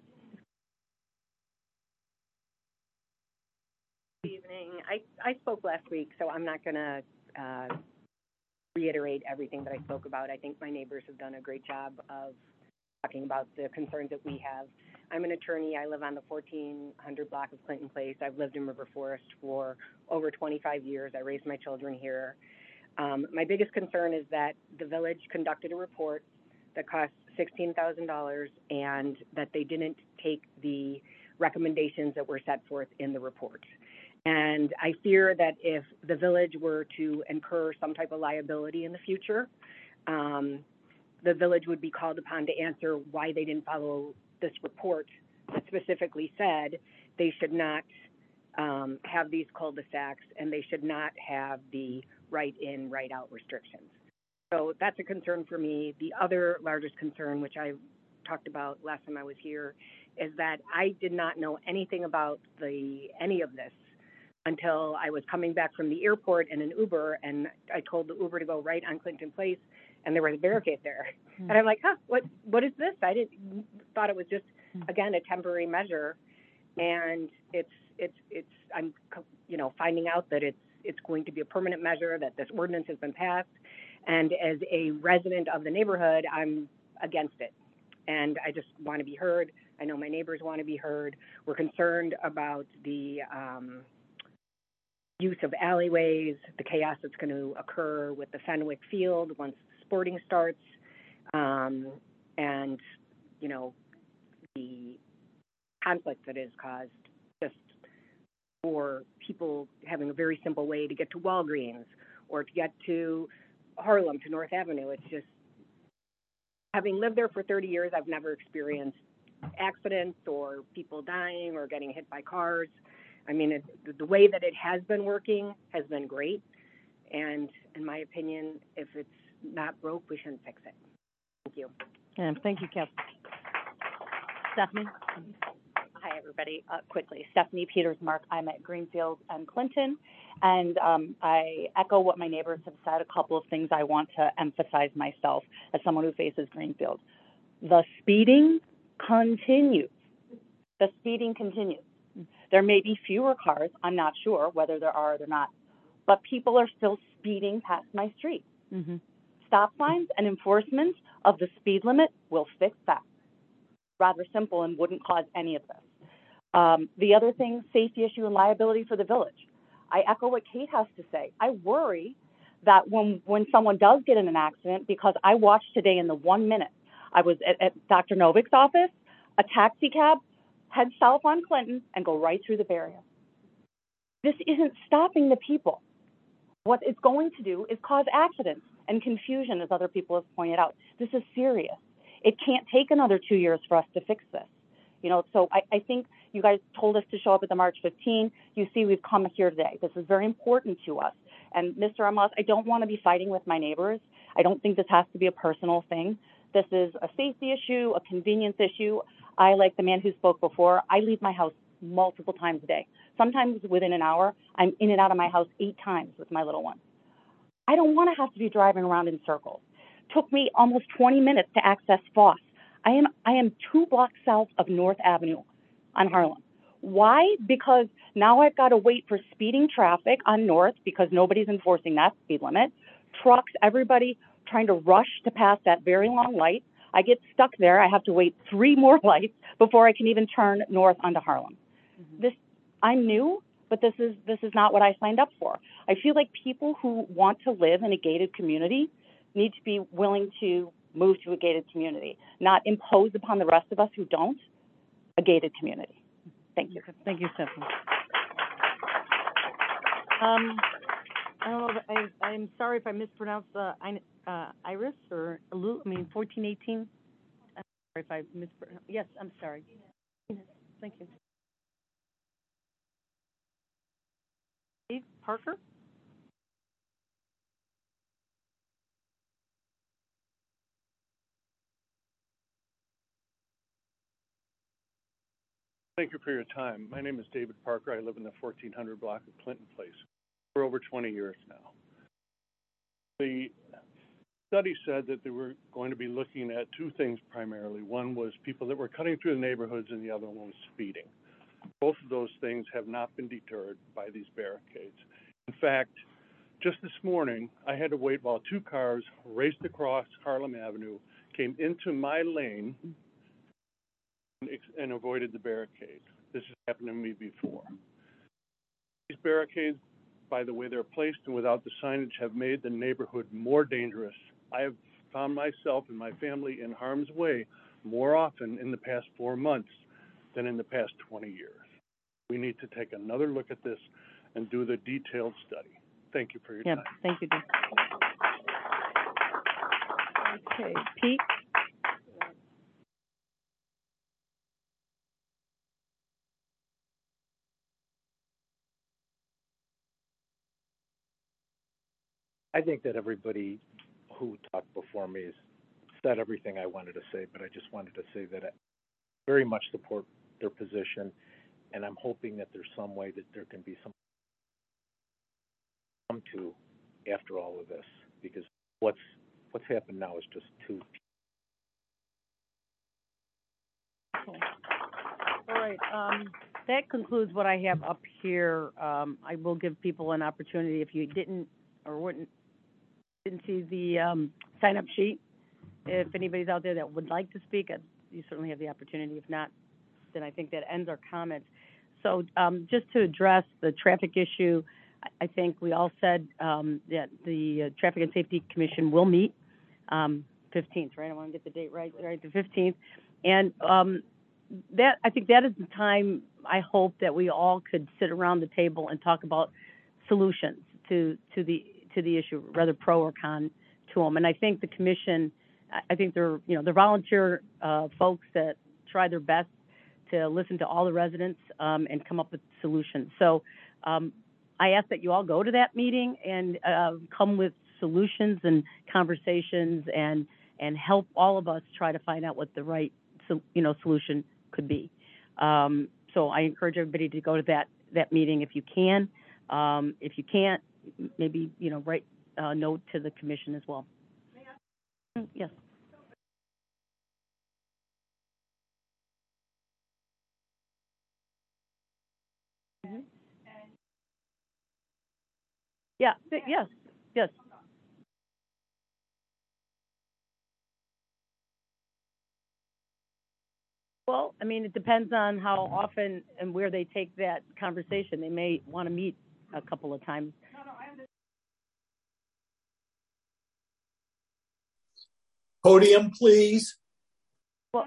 Good evening. I spoke last week, so I'm not going to reiterate everything that I spoke about. I think my neighbors have done a great job of talking about the concerns that we have. I'm an attorney. I live on the 1400 block of Clinton Place. I've lived in River Forest for over 25 years. I raised my children here. My biggest concern is that the village conducted a report that cost $16,000 and that they didn't take the recommendations that were set forth in the report. And I fear that if the village were to incur some type of liability in the future, the village would be called upon to answer why they didn't follow this report that specifically said they should not have these cul-de-sacs and they should not have the right-in, right-out restrictions. So that's a concern for me. The other largest concern, which I talked about last time I was here, is that I did not know anything about any of this until I was coming back from the airport in an Uber, and I told the Uber to go right on Clinton Place, and there was a barricade there. Mm-hmm. And I'm like, what is this? I thought it was just, again, a temporary measure, and I'm finding out that it's going to be a permanent measure, that this ordinance has been passed, and as a resident of the neighborhood, I'm against it. And I just want to be heard. I know my neighbors want to be heard. We're concerned about the use of alleyways, the chaos that's going to occur with the Fenwick Field once sporting starts, and, the conflict that is caused just for people having a very simple way to get to Walgreens or to get to Harlem, to North Avenue. It's just, having lived there for 30 years, I've never experienced accidents or people dying or getting hit by cars. I mean, the way that it has been working has been great. And in my opinion, if it's not broke, we shouldn't fix it. Thank you. Yeah, thank you, Kath. Stephanie? Hi, everybody. Quickly, Stephanie Peters-Mark. I'm at Greenfield and Clinton. And I echo what my neighbors have said. A couple of things I want to emphasize myself as someone who faces Greenfield. The speeding continues. The speeding continues. There may be fewer cars. I'm not sure whether there are or there not. But people are still speeding past my street. Mm-hmm. Stop signs and enforcement of the speed limit will fix that. Rather simple and wouldn't cause any of this. The other thing, safety issue and liability for the village. I echo what Kate has to say. I worry that when someone does get in an accident, because I watched today in the 1 minute, I was at Dr. Novik's office, a taxi cab, head south on Clinton and go right through the barrier. This isn't stopping the people. What it's going to do is cause accidents and confusion, as other people have pointed out. This is serious. It can't take another 2 years for us to fix this. You know, so I think you guys told us to show up at the March 15. You see, we've come here today. This is very important to us. And Mr. Amos, I don't want to be fighting with my neighbors. I don't think this has to be a personal thing. This is a safety issue, a convenience issue. I, like the man who spoke before, I leave my house multiple times a day. Sometimes within an hour, I'm in and out of my house 8 times with my little one. I don't want to have to be driving around in circles. Took me almost 20 minutes to access Foss. I am 2 blocks south of North Avenue on Harlem. Why? Because now I've got to wait for speeding traffic on North because nobody's enforcing that speed limit. Trucks, everybody trying to rush to pass that very long light. I get stuck there. I have to wait 3 more lights before I can even turn north onto Harlem. I'm new, but this is not what I signed up for. I feel like people who want to live in a gated community need to be willing to move to a gated community, not impose upon the rest of us who don't a gated community. Thank you. Thank you, Stephanie. I don't know. I'm sorry if I mispronounced Iris or 1418. I'm sorry if I mispronounced. Yes, I'm sorry. Thank you. Steve Parker. Thank you for your time. My name is David Parker. I live in the 1400 block of Clinton Place for over 20 years now. The study said that they were going to be looking at 2 things primarily. One was people that were cutting through the neighborhoods, and the other one was speeding. Both of those things have not been deterred by these barricades. In fact, just this morning, I had to wait while 2 cars raced across Harlem Avenue, came into my lane, and avoided the barricade. This has happened to me before. These barricades, by the way they're placed and without the signage, have made the neighborhood more dangerous. I have found myself and my family in harm's way more often in the past 4 months than in the past 20 years. We need to take another look at this and do the detailed study. Thank you for your time. Thank you, Dave. Okay, Pete. I think that everybody who talked before me has said everything I wanted to say, but I just wanted to say that I very much support their position, and I'm hoping that there's some way that there can be some come to after all of this, because what's happened now is just too. All right. That concludes what I have up here. I will give people an opportunity if you didn't see the sign-up sheet. If anybody's out there that would like to speak, you certainly have the opportunity. If not, then I think that ends our comments. So just to address the traffic issue, I think we all said that the Traffic and Safety Commission will meet 15th, right? I want to get the date right, the 15th. And I think that is the time I hope that we all could sit around the table and talk about solutions to the issue, rather pro or con to them. And I think the commission, I think they're volunteer folks that try their best to listen to all the residents and come up with solutions. So I ask that you all go to that meeting and come with solutions and conversations and help all of us try to find out what the right solution could be. So I encourage everybody to go to that meeting if you can. If you can't, maybe write a note to the commission as well. Yes. Mm-hmm. Yeah. Yes. Well, I mean, it depends on how often and where they take that conversation. They may want to meet a couple of times. Podium, please. Well,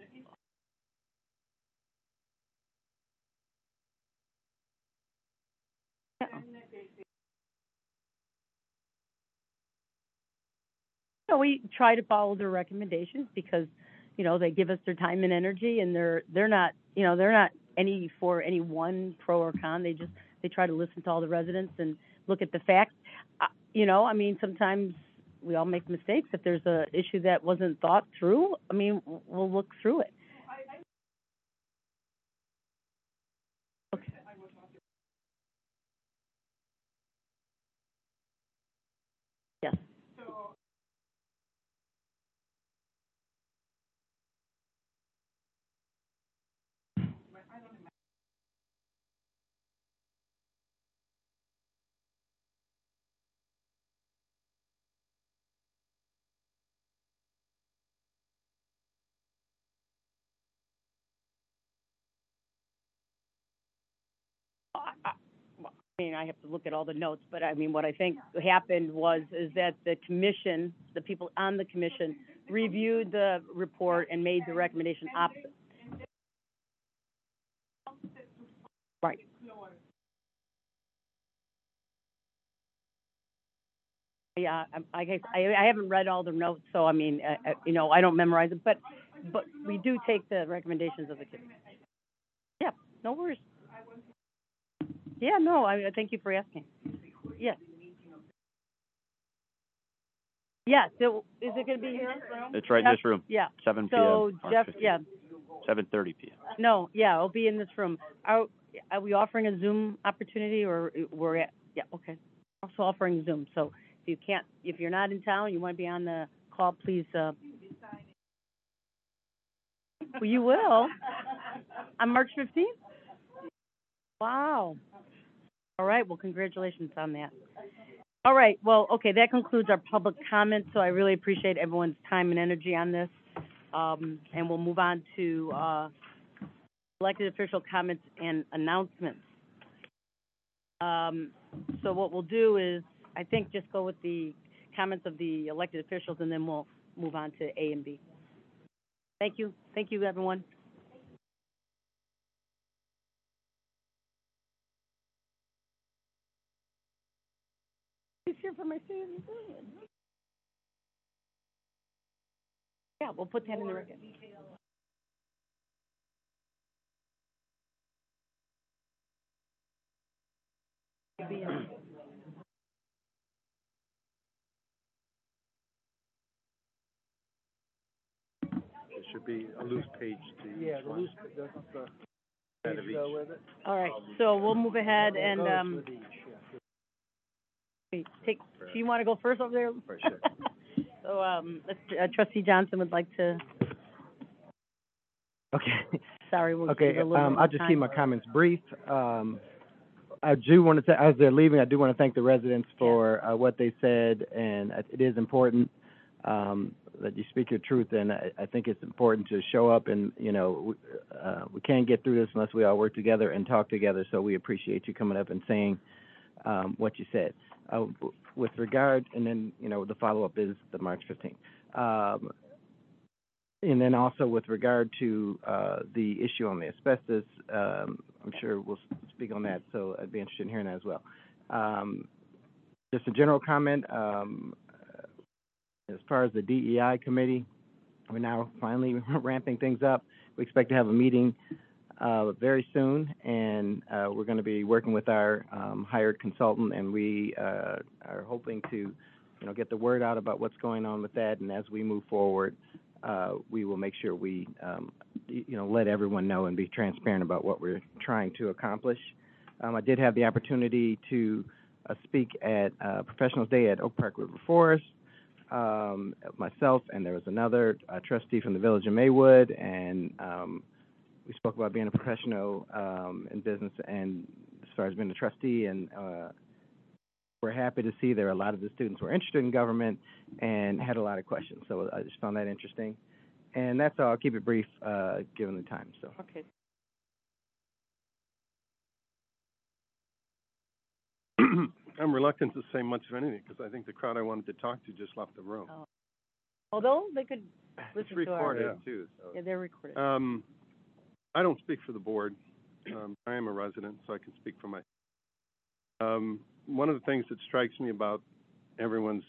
no, we try to follow their recommendations because, they give us their time and energy, and they're not, they're not for any one pro or con. They try to listen to all the residents and look at the facts. Sometimes we all make mistakes. If there's a issue that wasn't thought through, we'll look through it. Okay. Yes. I have to look at all the notes, but what I think happened is that the commission, the people on the commission, reviewed the report and made the recommendation opposite. Right. Yeah, I haven't read all the notes, so I don't memorize it, but we do take the recommendations of the committee. Yeah, no worries. Yeah, no, I thank you for asking. Yes. Yeah, so is it going to be here? It's right in this room. Yeah. 7 p.m. So, Jeff, 7:30 p.m. No, yeah, it'll be in this room. Are we offering a Zoom opportunity, or yeah, okay. Also offering Zoom, so if you're not in town, you want to be on the call, please, well, you will, on March 15th? Wow. All right, well, congratulations on that. All right, well, okay, that concludes our public comments, so I really appreciate everyone's time and energy on this. And we'll move on to elected official comments and announcements. So what we'll do is, I think, just go with the comments of the elected officials, and then we'll move on to A and B. Thank you. Thank you, everyone. Here for my students. Yeah, we'll put that in the record. There should be a loose page to each Yeah, the one. loose, the Out of each. go with it. All right, so we'll move ahead and, Goes with each, yeah. do you want to go first over there? For sure. So, Trustee Johnson would like to, Okay. sorry, we'll Okay, give a little I'll just keep my comments brief. I do want to, as they're leaving, I do want to thank the residents for what they said, and it is important that you speak your truth, and I think it's important to show up, and, we can't get through this unless we all work together and talk together, so we appreciate you coming up and saying what you said. With regard, and then, the follow-up is the March 15th. And then also with regard to the issue on the asbestos, I'm sure we'll speak on that, so I'd be interested in hearing that as well. Just a general comment, as far as the DEI committee, we're now finally ramping things up. We expect to have a meeting very soon, and we're going to be working with our hired consultant, and we are hoping to, get the word out about what's going on with that, and as we move forward, we will make sure we, let everyone know and be transparent about what we're trying to accomplish. I did have the opportunity to speak at Professionals Day at Oak Park River Forest, myself, and there was another trustee from the Village of Maywood, and we spoke about being a professional in business and as far as being a trustee, and we're happy to see there are a lot of the students were interested in government and had a lot of questions. So I just found that interesting. And that's all. I'll keep it brief given the time. So. okay. I'm reluctant to say much of anything because I think the crowd I wanted to talk to just left the room. Oh. Although they could It's listen to our. recorded too, so. Yeah, they're recorded. I don't speak for the board. I am a resident, so I can speak for myself. One of the things that strikes me about everyone's,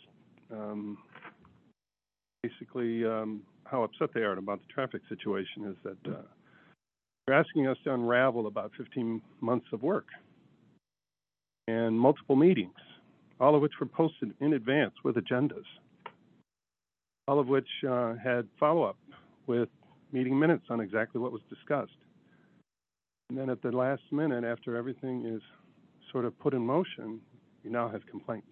basically, how upset they are about the traffic situation is that, they're asking us to unravel about 15 months of work and multiple meetings, all of which were posted in advance with agendas, all of which had follow-up with meeting minutes on exactly what was discussed. And then at the last minute, after everything is sort of put in motion, you now have complaints.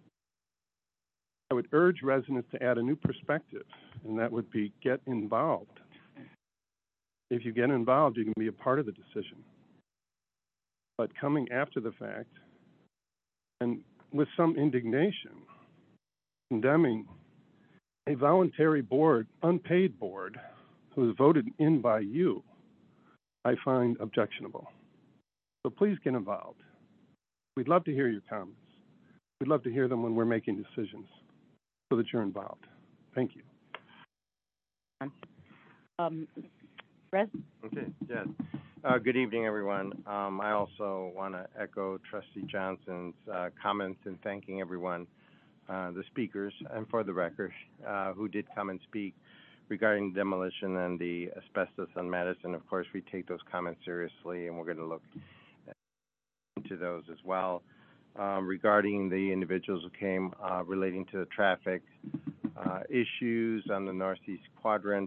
I would urge residents to add a new perspective, and that would be get involved. If you get involved, you can be a part of the decision. But coming after the fact, and with some indignation, condemning a voluntary board, unpaid board, who was voted in by you, I find objectionable. So please get involved. We'd love to hear your comments. We'd love to hear them when we're making decisions so that you're involved. Thank you. Rez? Okay, yes. Good evening, everyone. I also want to echo Trustee Johnson's comments in thanking everyone, the speakers, and for the record, who did come and speak regarding demolition and the asbestos on Madison. Of course, we take those comments seriously, and we're going to look into those as well. Regarding the individuals who came relating to the traffic issues on the northeast quadrant,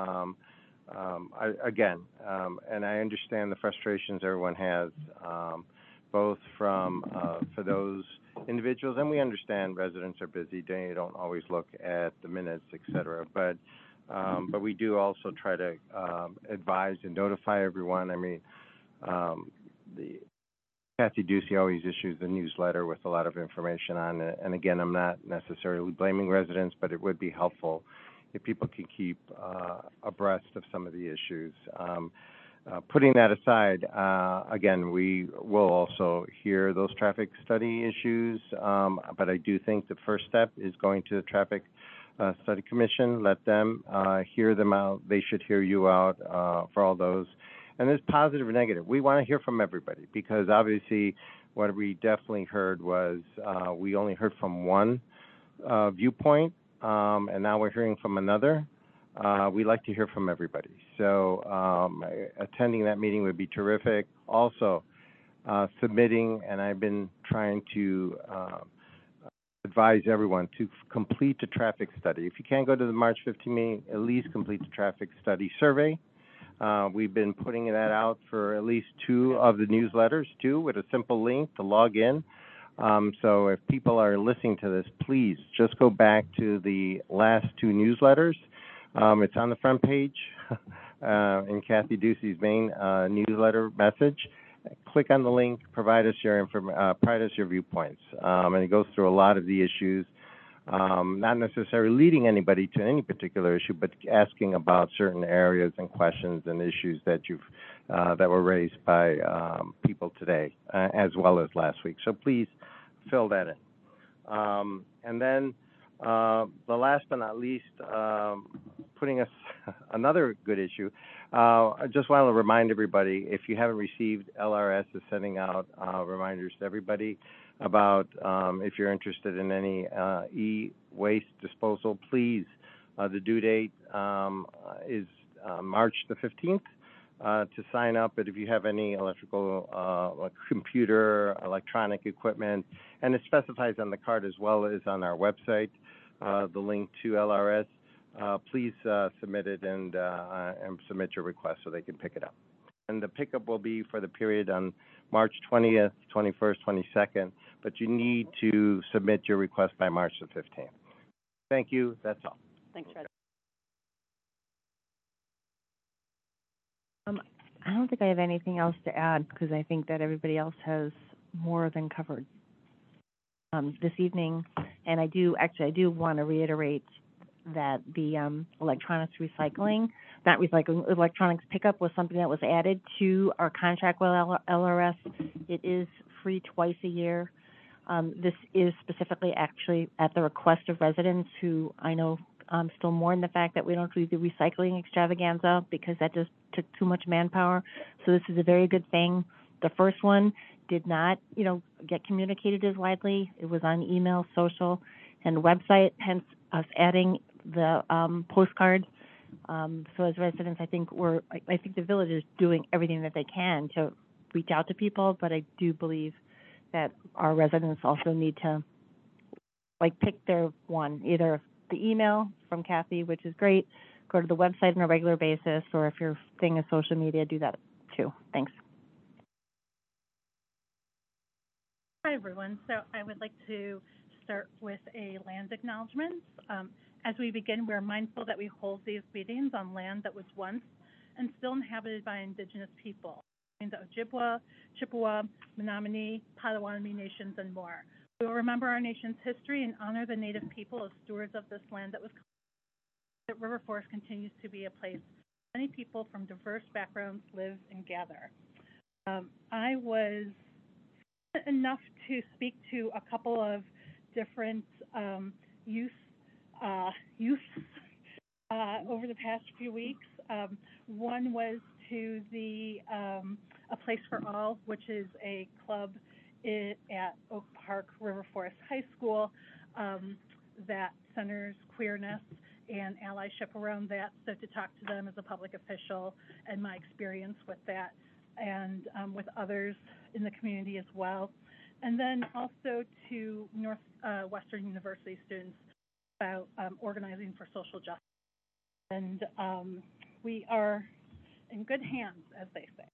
and I understand the frustrations everyone has, both from for those individuals, and we understand residents are busy, they don't always look at the minutes, et cetera, but we do also try to advise and notify everyone. I mean, Kathy Ducey always issues a newsletter with a lot of information on it, and again, I'm not necessarily blaming residents, but it would be helpful if people can keep abreast of some of the issues. Putting that aside, again, we will also hear those traffic study issues, but I do think the first step is going to the Traffic Study Commission. Let them hear them out. They should hear you out for all those. And there's positive or negative. We want to hear from everybody because obviously what we definitely heard was we only heard from one viewpoint, and now we're hearing from another. We like to hear from everybody. So attending that meeting would be terrific. Also, submitting, and I've been trying to advise everyone to complete the traffic study. If you can't go to the March 15 meeting, at least complete the traffic study survey. We've been putting that out for at least 2 of the newsletters, too, with a simple link to log in. So if people are listening to this, please just go back to the last 2 newsletters. It's on the front page in Kathy Ducey's main newsletter message. Click on the link, provide us your viewpoints, and it goes through a lot of the issues, not necessarily leading anybody to any particular issue, but asking about certain areas and questions and issues that that were raised by people today, as well as last week. So please fill that in. And then the last but not least, putting us another good issue. I just want to remind everybody, if you haven't received, LRS is sending out reminders to everybody about if you're interested in any e-waste disposal, please. The due date is March the 15th to sign up. But if you have any electrical, like computer, electronic equipment, and it specifies on the card as well as on our website, the link to LRS, please submit it and submit your request so they can pick it up. And the pickup will be for the period on March 20th, 21st, 22nd, but you need to submit your request by March the 15th. Thank you. That's all. Thanks, Fred. I don't think I have anything else to add because I think that everybody else has more than covered this evening. And I do want to reiterate that the electronics pickup was something that was added to our contract with LRS. It is free twice a year. This is specifically actually at the request of residents who I know still mourn the fact that we don't do the recycling extravaganza because that just took too much manpower. So this is a very good thing. The first one did not, get communicated as widely. It was on email, social, and website, hence us adding the postcard. So as residents, I think the village is doing everything that they can to reach out to people, but I do believe that our residents also need to pick their one, either the email from Kathy, which is great, go to the website on a regular basis, or if your thing is social media, do that too. Thanks. Hi, everyone. So I would like to start with a land acknowledgement. As we begin, we're mindful that we hold these meetings on land that was once and still inhabited by Indigenous people, the Ojibwa, Chippewa, Menominee, Potawatomi nations, and more. We will remember our nation's history and honor the Native people as stewards of this land that River Forest continues to be a place many people from diverse backgrounds live and gather. I was enough to speak to a couple of different youth over the past few weeks. One was to the A Place for All, which is a club at Oak Park River Forest High School that centers queerness and allyship around that. So to talk to them as a public official and my experience with that, and with others in the community as well. And then also to Northwestern University students about organizing for social justice. And we are in good hands, as they say.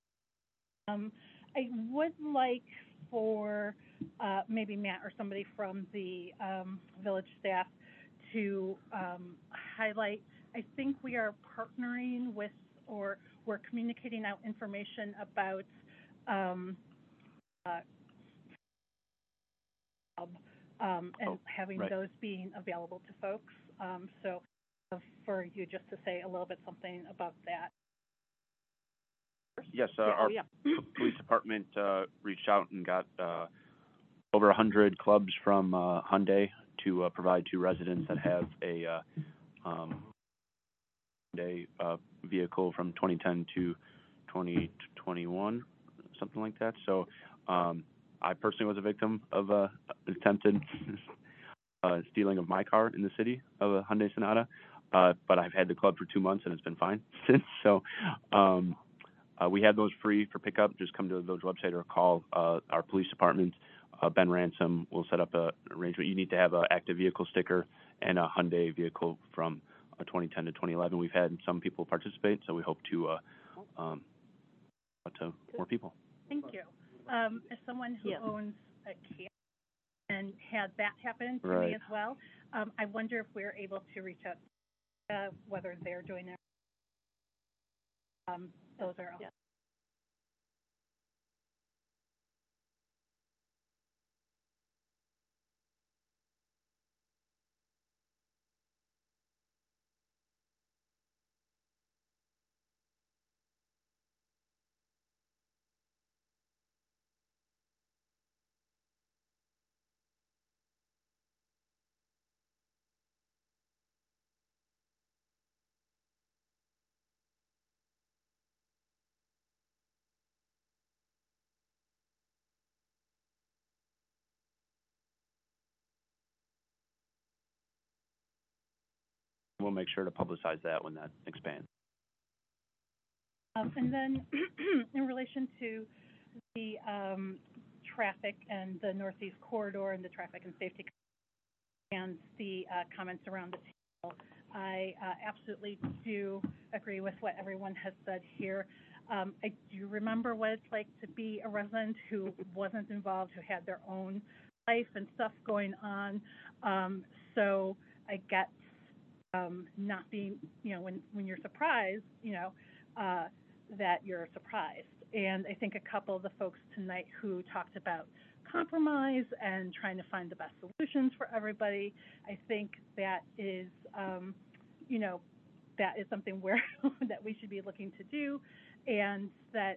I would like for maybe Matt or somebody from the village staff to highlight. I think we are partnering with, or we're communicating out information about and having those being available to folks. So for you just to say a little bit something about that. Yes, our police department reached out and got over 100 clubs from Hyundai to provide to residents that have a Hyundai vehicle from 2010 to 2021, something like that. So I personally was a victim of attempted stealing of my car in the city of a Hyundai Sonata, but I've had the club for 2 months and it's been fine since. So we have those free for pickup. Just come to the village website or call our police department. Ben Ransom will set up an arrangement. You need to have an active vehicle sticker and a Hyundai vehicle from 2010 to 2011. We've had some people participate, so we hope to more people. Thank you. As someone who owns a camp and had that happen to me as well, I wonder if we're able to reach out to whether they're doing it. Those are all. Yeah. We'll make sure to publicize that when that expands. And then in relation to the traffic and the Northeast Corridor and the traffic and safety and the comments around the table, I absolutely do agree with what everyone has said here. I do remember what it's like to be a resident who wasn't involved, who had their own life and stuff going on. So I get not being, when you're surprised, that you're surprised. And I think a couple of the folks tonight who talked about compromise and trying to find the best solutions for everybody, I think that is, that is something where that we should be looking to do, and that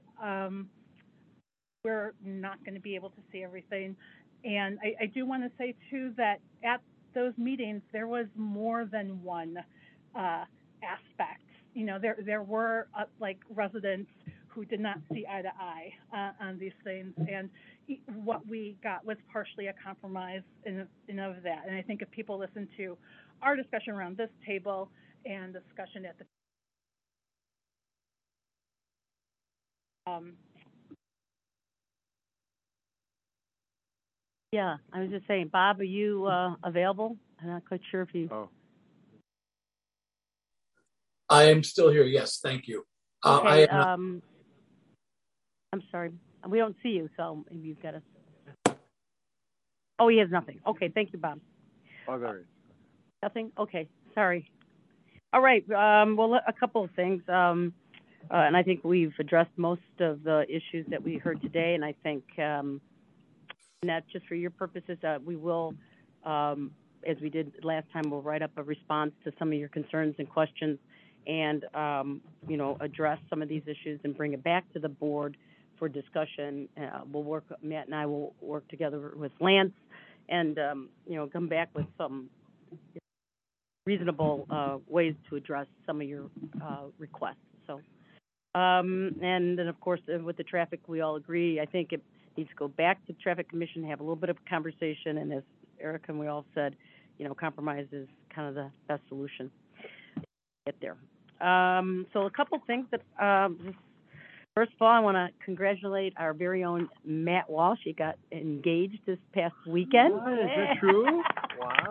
we're not going to be able to see everything. And I do want to say, too, that at those meetings, there was more than one aspect. You know, there were like residents who did not see eye to eye on these things, and what we got was partially a compromise in of that. And I think if people listen to our discussion around this table and discussion at the yeah, I was just saying, Bob, are you available? I'm not quite sure if you. Oh. I am still here. Yes, thank you. Okay. I am I'm sorry, we don't see you, so maybe you've got to. Oh, he has nothing. Okay, thank you, Bob. Oh, there he is. Nothing? Okay, sorry. All right, well, a couple of things, and I think we've addressed most of the issues that we heard today, and I think, Annette, just for your purposes, we will, as we did last time, we'll write up a response to some of your concerns and questions and, you know, address some of these issues and bring it back to the board for discussion. Matt and I will work together with Lance and, you know, come back with some reasonable ways to address some of your requests. So, and then, of course, with the traffic, we all agree. I think it needs to go back to the Traffic Commission, have a little bit of a conversation, and as Erica and we all said, you know, compromise is kind of the best solution to get there. So a couple things that, first of all, I want to congratulate our very own Matt Walsh. He got engaged this past weekend. What? Is that true? Wow.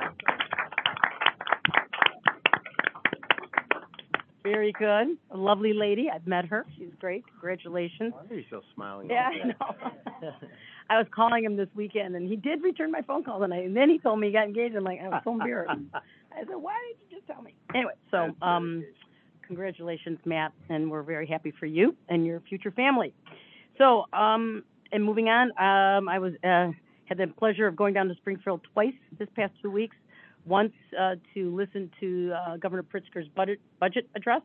Very good. A lovely lady. I've met her. She's great. Congratulations. Why are you so smiling? Yeah, I know. I was calling him this weekend, and he did return my phone call tonight. And then he told me he got engaged. I'm like, I was so embarrassed. I said, why did you just tell me? Anyway, so congratulations, Matt, and we're very happy for you and your future family. So, and moving on, I was had the pleasure of going down to Springfield twice this past 2 weeks. Once to listen to Governor Pritzker's budget address.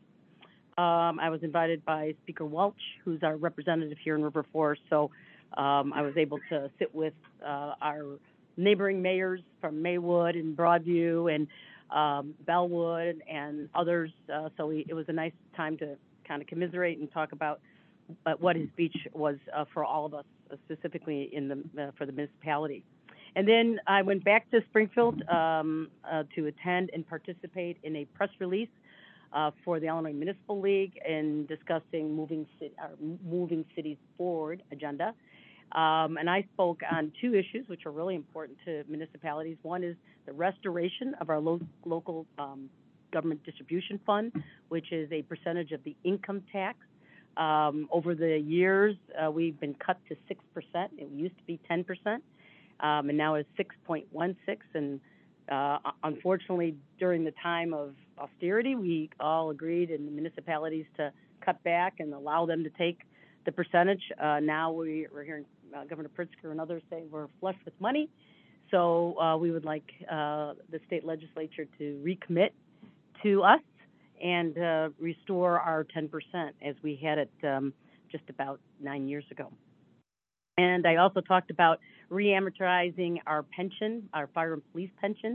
I was invited by Speaker Welch, who's our representative here in River Forest. So I was able to sit with our neighboring mayors from Maywood and Broadview and Bellwood and others. So it was a nice time to kind of commiserate and talk about what his speech was for all of us, specifically in the for the municipality. And then I went back to Springfield to attend and participate in a press release for the Illinois Municipal League in discussing moving cities forward agenda. And I spoke on two issues which are really important to municipalities. One is the restoration of our local government distribution fund, which is a percentage of the income tax. Over the years, we've been cut to 6%. It used to be 10%. And now it's 6.16. And unfortunately, during the time of austerity, we all agreed in the municipalities to cut back and allow them to take the percentage. Now we're hearing Governor Pritzker and others say we're flush with money. So we would like the state legislature to recommit to us and restore our 10% as we had it just about 9 years ago. And I also talked about re-amortizing our pension, our fire and police pension.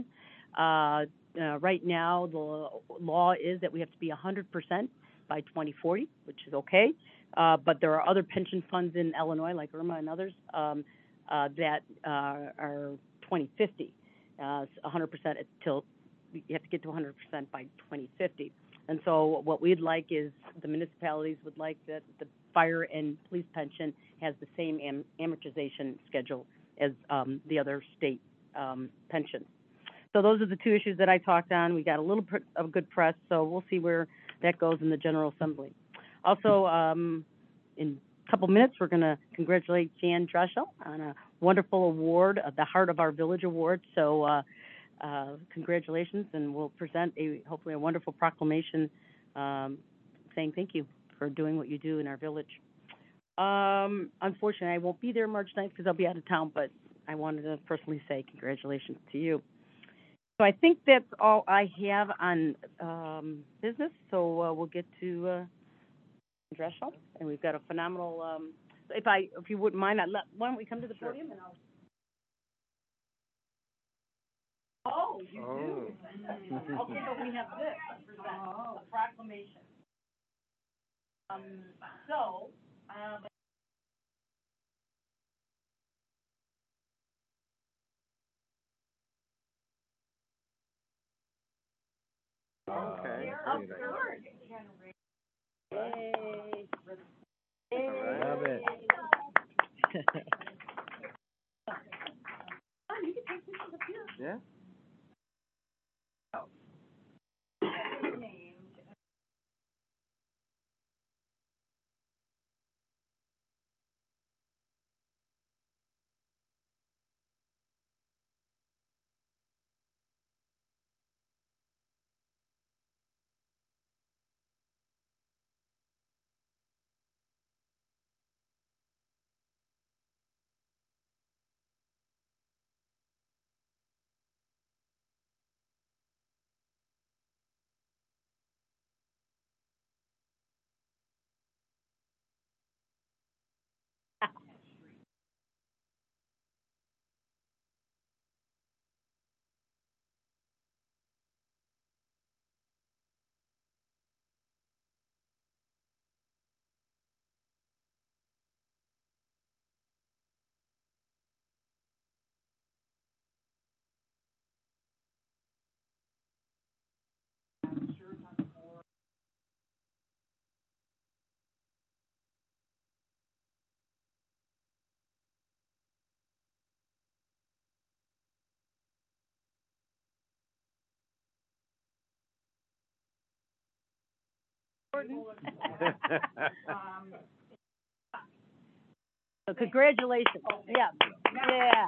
Right now, the law is that we have to be 100% by 2040, which is okay. But there are other pension funds in Illinois, like IRMA and others, that are 2050, 100% until you have to get to 100% by 2050. And so what we'd like is the municipalities would like that the fire and police pension has the same amortization schedule as the other state pensions. So those are the two issues that I talked on. We got a little bit of good press, so we'll see where that goes in the General Assembly. Also, in a couple minutes, we're going to congratulate Jan Dreschel on a wonderful award, the Heart of Our Village Award. So congratulations, and we'll present hopefully a wonderful proclamation saying thank you for doing what you do in our village. Unfortunately, I won't be there March 9th because I'll be out of town, but I wanted to personally say congratulations to you. So I think that's all I have on business. So we'll get to Dreschel, and we've got a phenomenal. If you wouldn't mind, why don't we come to the podium and I'll. Oh. Okay, but we have this, a proclamation. So, Okay. of course. Yay. Yay. Love it. You can take pictures up here. Yeah. So congratulations. Yeah. Yeah.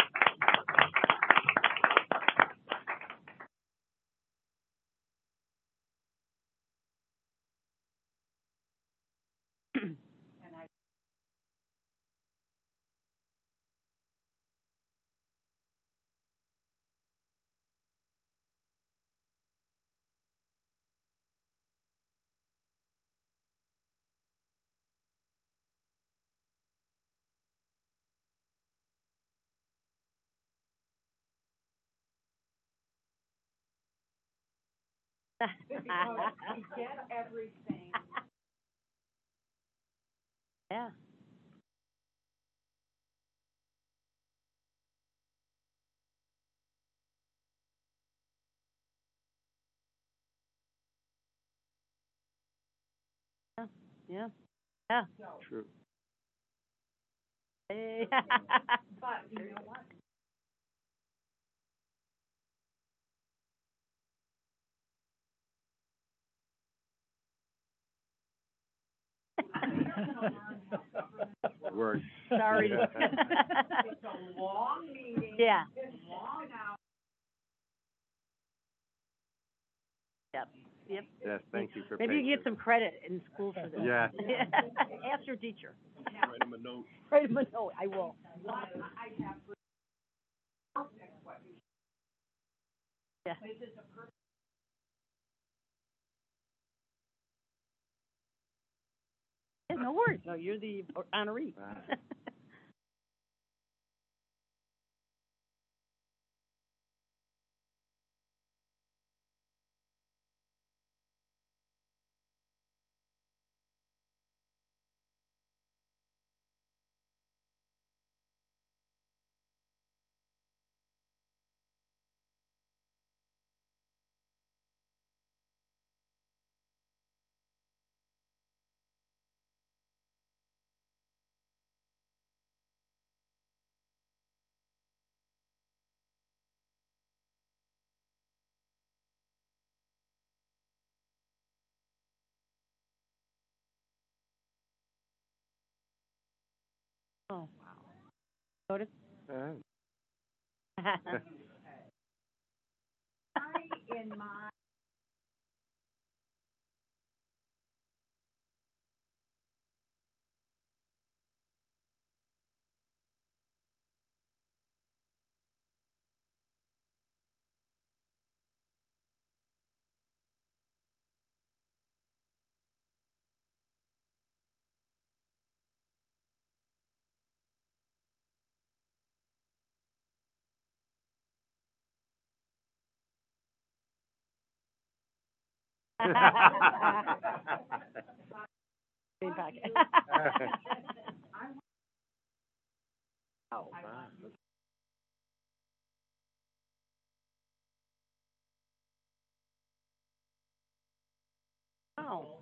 Get everything. Yeah. Yeah. Yeah. Yeah. True. Hey. But you know what? Works. Sorry. Yeah. It's a long meeting. Yeah. It's long hours. Yep. Yep. Yes, thank you for Maybe you patience. get some credit in school for this. Yeah. Ask your teacher. Write him a note. Write him a note. I will. What I have perfect what you Yeah. This is a perfect. Yeah, no worries. No, you're the honoree. Wow. Oh, wow. Notice? In my Same pocket. Oh, Wow.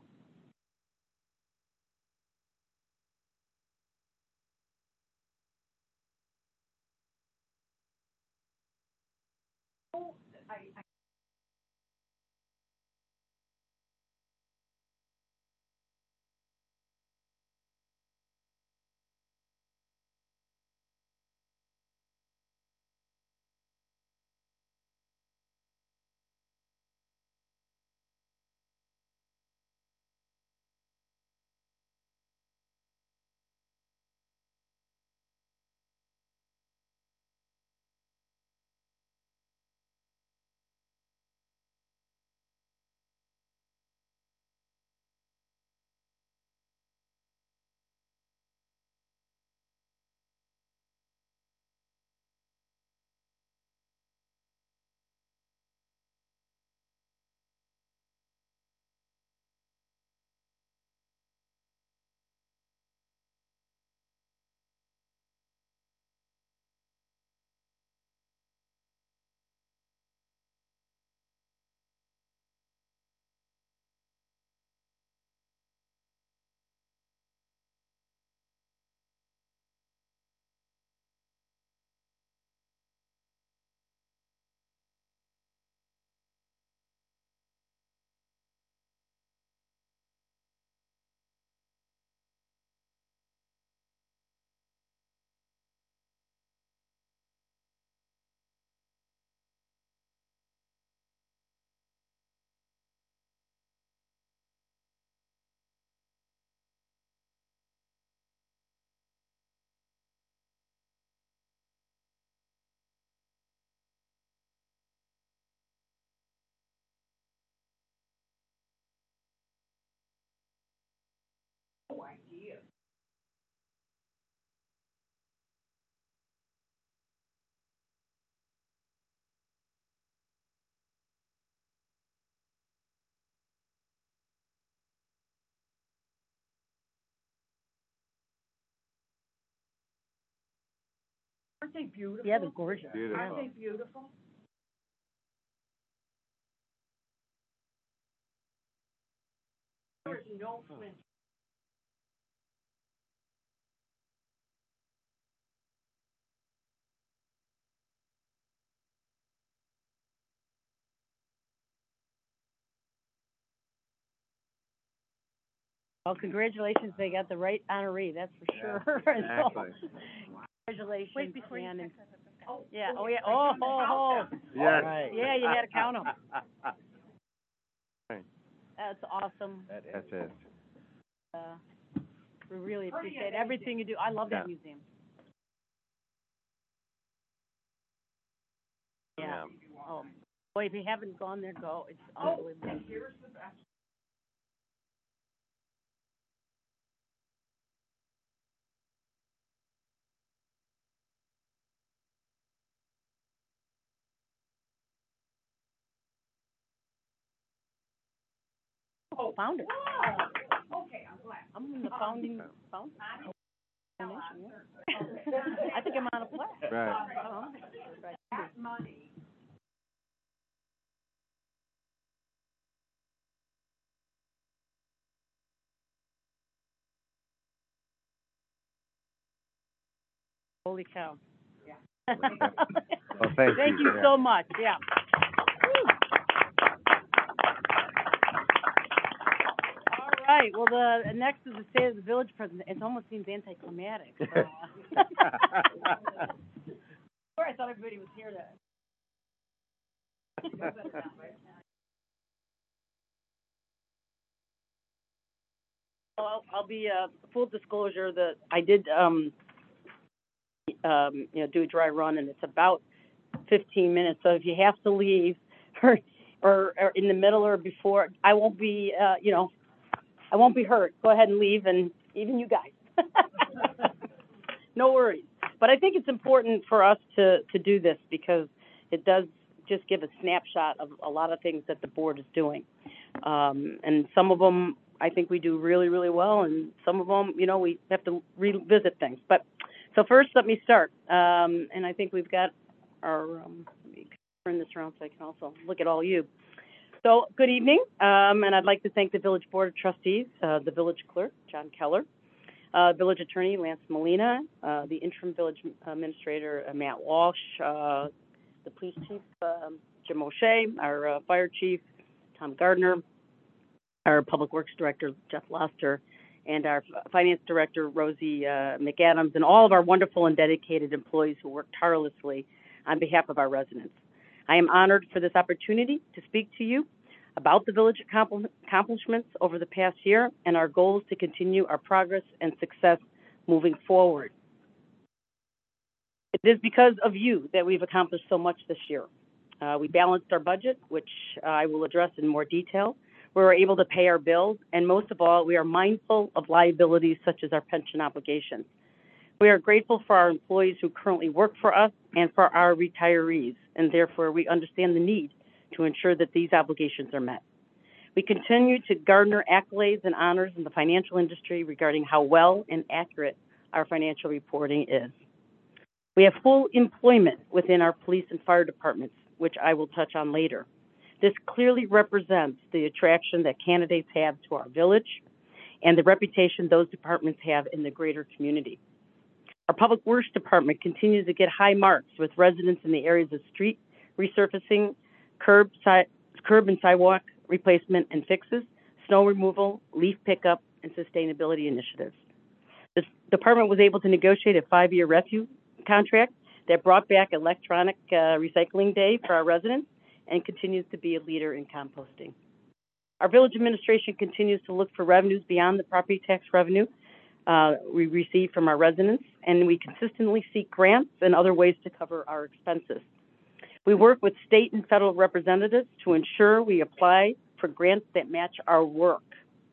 Aren't they beautiful? Yeah, they're gorgeous. Beautiful. Aren't they beautiful? There's no flinch. Well, congratulations, they got the right honoree, that's for sure. Exactly. So, congratulations, Wait, before you Shannon. check that. Oh, yeah, oh, yeah, oh, oh, oh. Yes. Right. Yeah, you had to count them. Right. That's awesome. That's it. We really appreciate everything you do. I love that Yeah. museum. Yeah. Oh, boy, if you haven't gone there, go. It's unbelievable. Here's the best. Oh, founder. Okay, I'm glad. I'm in the foundation, yeah. I think I'm on a plaque. Right. That money. Holy cow. Yeah. Well, thank you yeah. so much, yeah. All right, well, the next is the State of the Village president. It almost seems anticlimactic. So, Sorry, I thought everybody was here to. Well, I'll be full disclosure that I did do a dry run, and it's about 15 minutes. So if you have to leave or in the middle or before, I won't be I won't be hurt. Go ahead and leave, and even you guys. No worries. But I think it's important for us to do this because it does just give a snapshot of a lot of things that the board is doing. And some of them, I think we do really, really well, and some of them, you know, we have to revisit things. But so first, let me start. And I think we've got our, let me turn this around so I can also look at all you. So good evening, and I'd like to thank the Village Board of Trustees, the Village Clerk, John Keller, Village Attorney, Lance Molina, the Interim Village Administrator, Matt Walsh, the Police Chief, Jim O'Shea, our Fire Chief, Tom Gardner, our Public Works Director, Jeff Loster, and our Finance Director, Rosie McAdams, and all of our wonderful and dedicated employees who work tirelessly on behalf of our residents. I am honored for this opportunity to speak to you about the village accomplishments over the past year and our goals to continue our progress and success moving forward. It is because of you that we've accomplished so much this year. We balanced our budget, which I will address in more detail. We were able to pay our bills, and most of all, we are mindful of liabilities such as our pension obligations. We are grateful for our employees who currently work for us and for our retirees, and therefore we understand the need to ensure that these obligations are met. We continue to garner accolades and honors in the financial industry regarding how well and accurate our financial reporting is. We have full employment within our police and fire departments, which I will touch on later. This clearly represents the attraction that candidates have to our village and the reputation those departments have in the greater community. Our Public Works Department continues to get high marks with residents in the areas of street resurfacing, curb and sidewalk replacement and fixes, snow removal, leaf pickup, and sustainability initiatives. This department was able to negotiate a 5-year refuse contract that brought back electronic recycling day for our residents and continues to be a leader in composting. Our village administration continues to look for revenues beyond the property tax revenue we receive from our residents, and we consistently seek grants and other ways to cover our expenses. We work with state and federal representatives to ensure we apply for grants that match our work.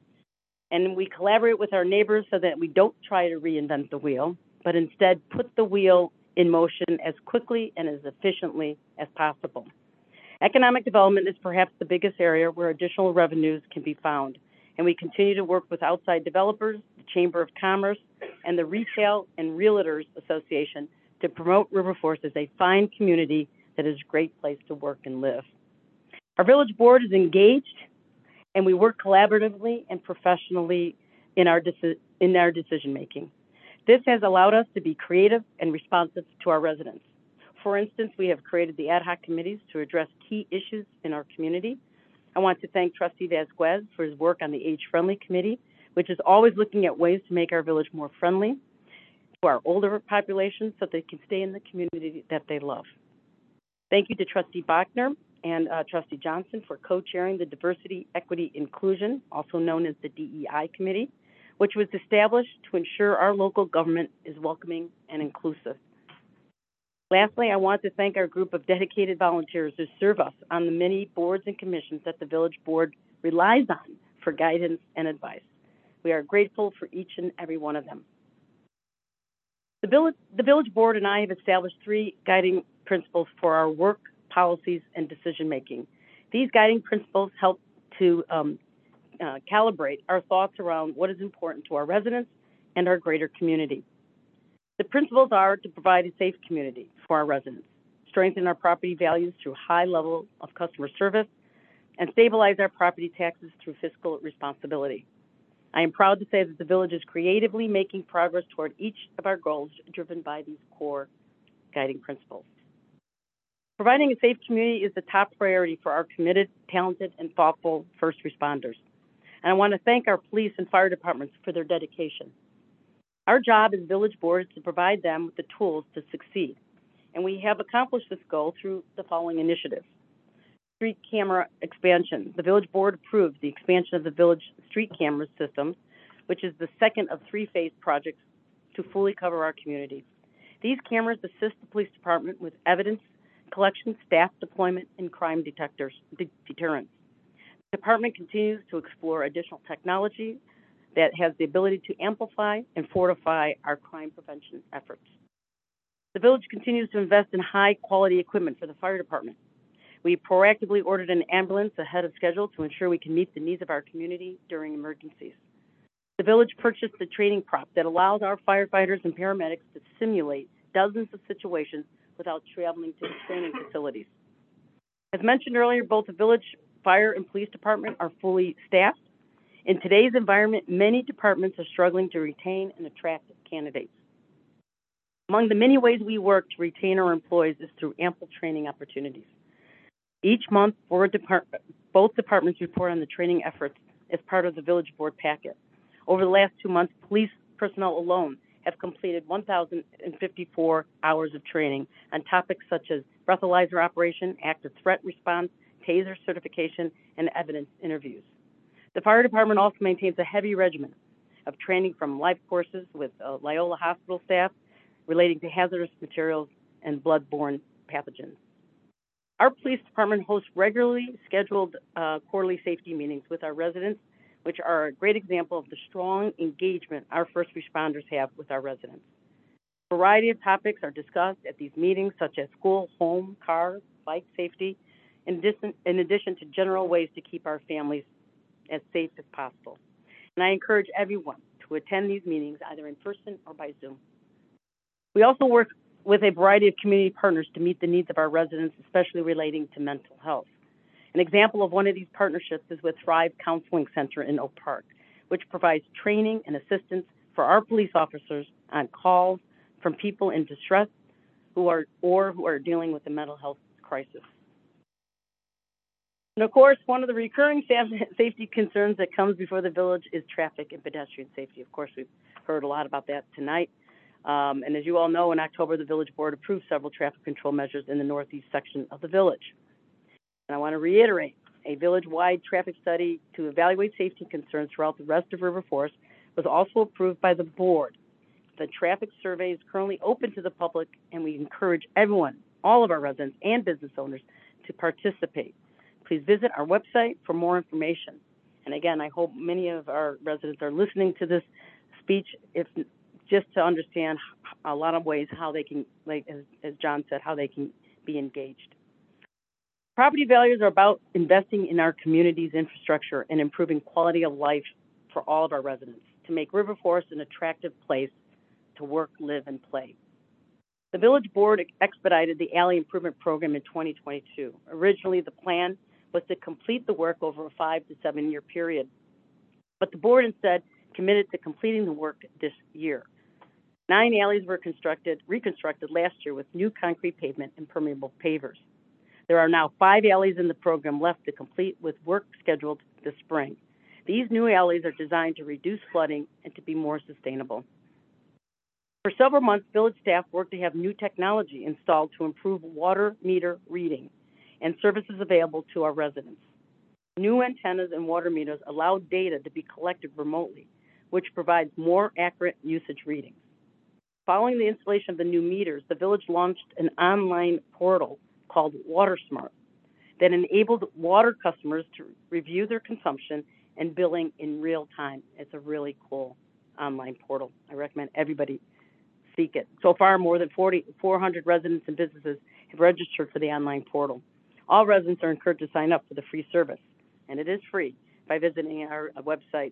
And we collaborate with our neighbors so that we don't try to reinvent the wheel, but instead put the wheel in motion as quickly and as efficiently as possible. Economic development is perhaps the biggest area where additional revenues can be found, and we continue to work with outside developers, the Chamber of Commerce, and the Retail and Realtors Association to promote River Forest as a fine community that is a great place to work and live. Our village board is engaged, and we work collaboratively and professionally in our decision making. This has allowed us to be creative and responsive to our residents. For instance, we have created the ad hoc committees to address key issues in our community. I want to thank Trustee Vasquez for his work on the Age-Friendly Committee, which is always looking at ways to make our village more friendly to our older population so they can stay in the community that they love. Thank you to Trustee Bachner and Trustee Johnson for co-chairing the Diversity, Equity, Inclusion, also known as the DEI Committee, which was established to ensure our local government is welcoming and inclusive. Lastly, I want to thank our group of dedicated volunteers who serve us on the many boards and commissions that the Village Board relies on for guidance and advice. We are grateful for each and every one of them. The Village Board and I have established 3 guiding principles for our work, policies, and decision-making. These guiding principles help to calibrate our thoughts around what is important to our residents and our greater community. The principles are to provide a safe community for our residents, strengthen our property values through high level of customer service, and stabilize our property taxes through fiscal responsibility. I am proud to say that the village is creatively making progress toward each of our goals driven by these core guiding principles. Providing a safe community is the top priority for our committed, talented, and thoughtful first responders. And I want to thank our police and fire departments for their dedication. Our job as village board is to provide them with the tools to succeed. And we have accomplished this goal through the following initiatives. Street camera expansion. The village board approved the expansion of the village street camera system, which is the second of 3-phase projects to fully cover our community. These cameras assist the police department with evidence collection, staff deployment, and crime deterrence. The department continues to explore additional technology that has the ability to amplify and fortify our crime prevention efforts. The village continues to invest in high-quality equipment for the fire department. We proactively ordered an ambulance ahead of schedule to ensure we can meet the needs of our community during emergencies. The village purchased the training prop that allows our firefighters and paramedics to simulate dozens of situations without traveling to the training facilities. As mentioned earlier, both the village fire and police department are fully staffed. In today's environment, many departments are struggling to retain and attract candidates. Among the many ways we work to retain our employees is through ample training opportunities. Each month, both departments report on the training efforts as part of the village board packet. Over the last 2 months, police personnel alone have completed 1,054 hours of training on topics such as breathalyzer operation, active threat response, TASER certification, and evidence interviews. The fire department also maintains a heavy regimen of training from live courses with Loyola Hospital staff relating to hazardous materials and bloodborne pathogens. Our police department hosts regularly scheduled quarterly safety meetings with our residents, which are a great example of the strong engagement our first responders have with our residents. A variety of topics are discussed at these meetings, such as school, home, car, bike safety, in addition to general ways to keep our families as safe as possible. And I encourage everyone to attend these meetings either in person or by Zoom. We also work with a variety of community partners to meet the needs of our residents, especially relating to mental health. An example of one of these partnerships is with Thrive Counseling Center in Oak Park, which provides training and assistance for our police officers on calls from people in distress who are dealing with a mental health crisis. And of course, one of the recurring safety concerns that comes before the village is traffic and pedestrian safety. Of course, we've heard a lot about that tonight. And as you all know, in October, the village board approved several traffic control measures in the northeast section of the village. And I want to reiterate, a village-wide traffic study to evaluate safety concerns throughout the rest of River Forest was also approved by the board. The traffic survey is currently open to the public, and we encourage everyone, all of our residents and business owners, to participate. Please visit our website for more information. And again, I hope many of our residents are listening to this speech, if just to understand a lot of ways how they can, like as John said, how they can be engaged. Property values are about investing in our community's infrastructure and improving quality of life for all of our residents to make River Forest an attractive place to work, live, and play. The village board expedited the alley improvement program in 2022. Originally, the plan was to complete the work over a 5 to 7 year period, but the board instead committed to completing the work this year. 9 alleys were reconstructed last year with new concrete pavement and permeable pavers. There are now 5 alleys in the program left to complete, with work scheduled this spring. These new alleys are designed to reduce flooding and to be more sustainable. For several months, village staff worked to have new technology installed to improve water meter reading and services available to our residents. New antennas and water meters allow data to be collected remotely, which provides more accurate usage readings. Following the installation of the new meters, the village launched an online portal called WaterSmart that enabled water customers to review their consumption and billing in real time. It's a really cool online portal. I recommend everybody seek it. So far, more than 400 residents and businesses have registered for the online portal. All residents are encouraged to sign up for the free service, and it is free by visiting our website,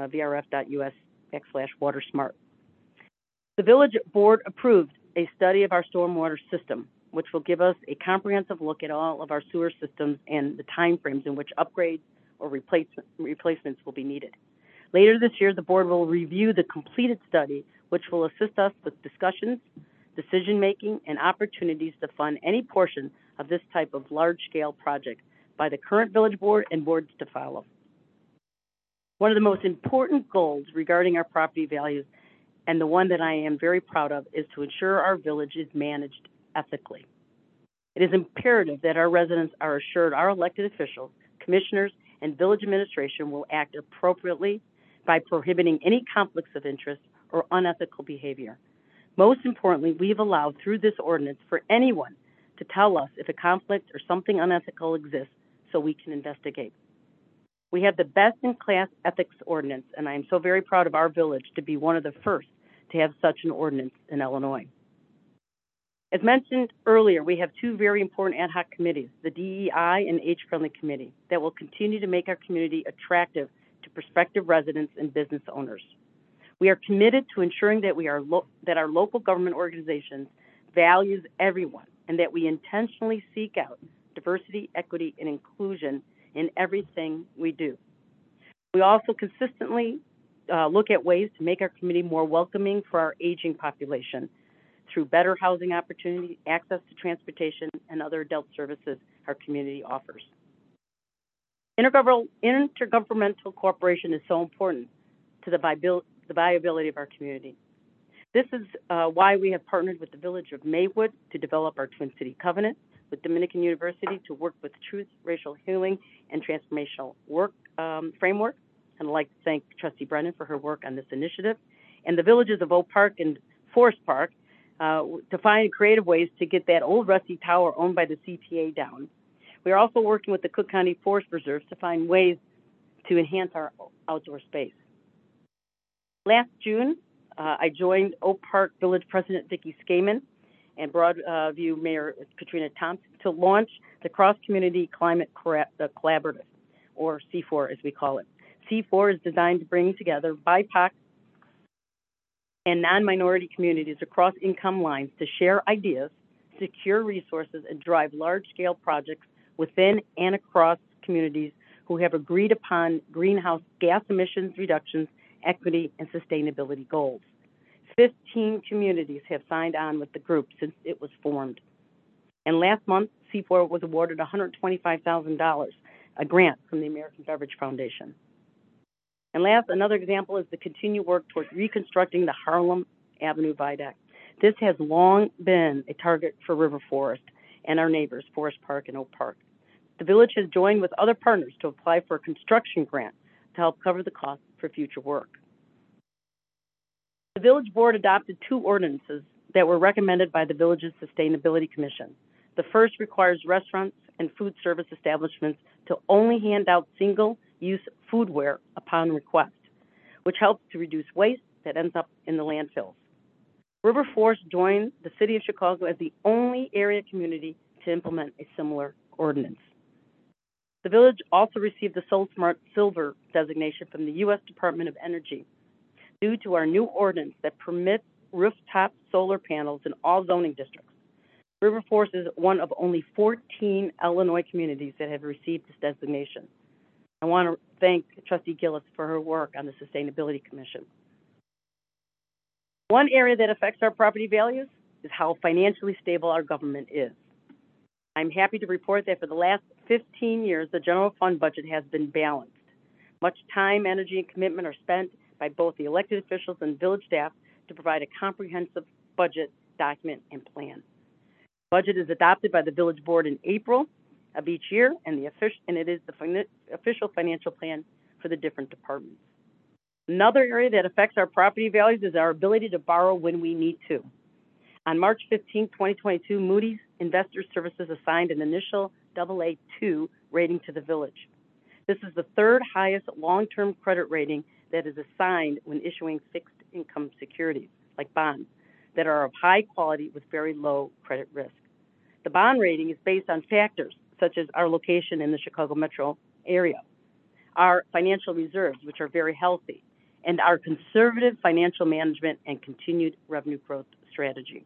vrf.us/WaterSmart. The village board approved a study of our stormwater system, which will give us a comprehensive look at all of our sewer systems and the timeframes in which upgrades or replacements will be needed. Later this year, the board will review the completed study, which will assist us with discussions, decision-making, and opportunities to fund any portion of this type of large-scale project by the current village board and boards to follow. One of the most important goals regarding our property values, and the one that I am very proud of, is to ensure our village is managed ethically. It is imperative that our residents are assured our elected officials, commissioners, and village administration will act appropriately by prohibiting any conflicts of interest or unethical behavior. Most importantly, we've allowed through this ordinance for anyone to tell us if a conflict or something unethical exists so we can investigate. We have the best-in-class ethics ordinance, and I am so very proud of our village to be one of the first to have such an ordinance in Illinois. As mentioned earlier, we have two very important ad hoc committees, the DEI and Age-Friendly Committee, that will continue to make our community attractive to prospective residents and business owners. We are committed to ensuring that that our local government organizations values everyone and that we intentionally seek out diversity, equity, and inclusion in everything we do. We also consistently look at ways to make our community more welcoming for our aging population through better housing opportunities, access to transportation, and other adult services our community offers. Intergovernmental cooperation is so important to the viability of our community. This is why we have partnered with the Village of Maywood to develop our Twin City Covenant, with Dominican University to work with Truth, Racial Healing, and Transformational Work Framework. And I'd like to thank Trustee Brennan for her work on this initiative, and the villages of Oak Park and Forest Park to find creative ways to get that old rusty tower owned by the CTA down. We are also working with the Cook County Forest Reserves to find ways to enhance our outdoor space. Last June, I joined Oak Park Village President Vicki Skaman and Broadview Mayor Katrina Thompson to launch the Cross Community Climate Collaborative, or C4 as we call it. C4 is designed to bring together BIPOC and non-minority communities across income lines to share ideas, secure resources, and drive large-scale projects within and across communities who have agreed upon greenhouse gas emissions reductions, equity, and sustainability goals. 15 communities have signed on with the group since it was formed. And last month, C4 was awarded $125,000, a grant from the American Beverage Foundation. And last, another example is the continued work towards reconstructing the Harlem Avenue Viaduct. This has long been a target for River Forest and our neighbors, Forest Park and Oak Park. The village has joined with other partners to apply for a construction grant to help cover the cost for future work. The village board adopted two ordinances that were recommended by the village's Sustainability Commission. The first requires restaurants and food service establishments to only hand out single-use foodware upon request, which helps to reduce waste that ends up in the landfills. River Forest joined the City of Chicago as the only area community to implement a similar ordinance. The village also received the Soul Smart Silver designation from the U.S. Department of Energy due to our new ordinance that permits rooftop solar panels in all zoning districts. River Forest is one of only 14 Illinois communities that have received this designation. I want to thank Trustee Gillis for her work on the Sustainability Commission. One area that affects our property values is how financially stable our government is. I'm happy to report that for the last 15 years, the general fund budget has been balanced. Much time, energy, and commitment are spent by both the elected officials and village staff to provide a comprehensive budget document and plan. The budget is adopted by the village board in April of each year, and it is the official financial plan for the different departments. Another area that affects our property values is our ability to borrow when we need to. On March 15, 2022, Moody's Investor Services assigned an initial AA2 rating to the village. This is the third highest long-term credit rating that is assigned when issuing fixed income securities, like bonds, that are of high quality with very low credit risk. The bond rating is based on factors such as our location in the Chicago metro area, our financial reserves, which are very healthy, and our conservative financial management and continued revenue growth strategy.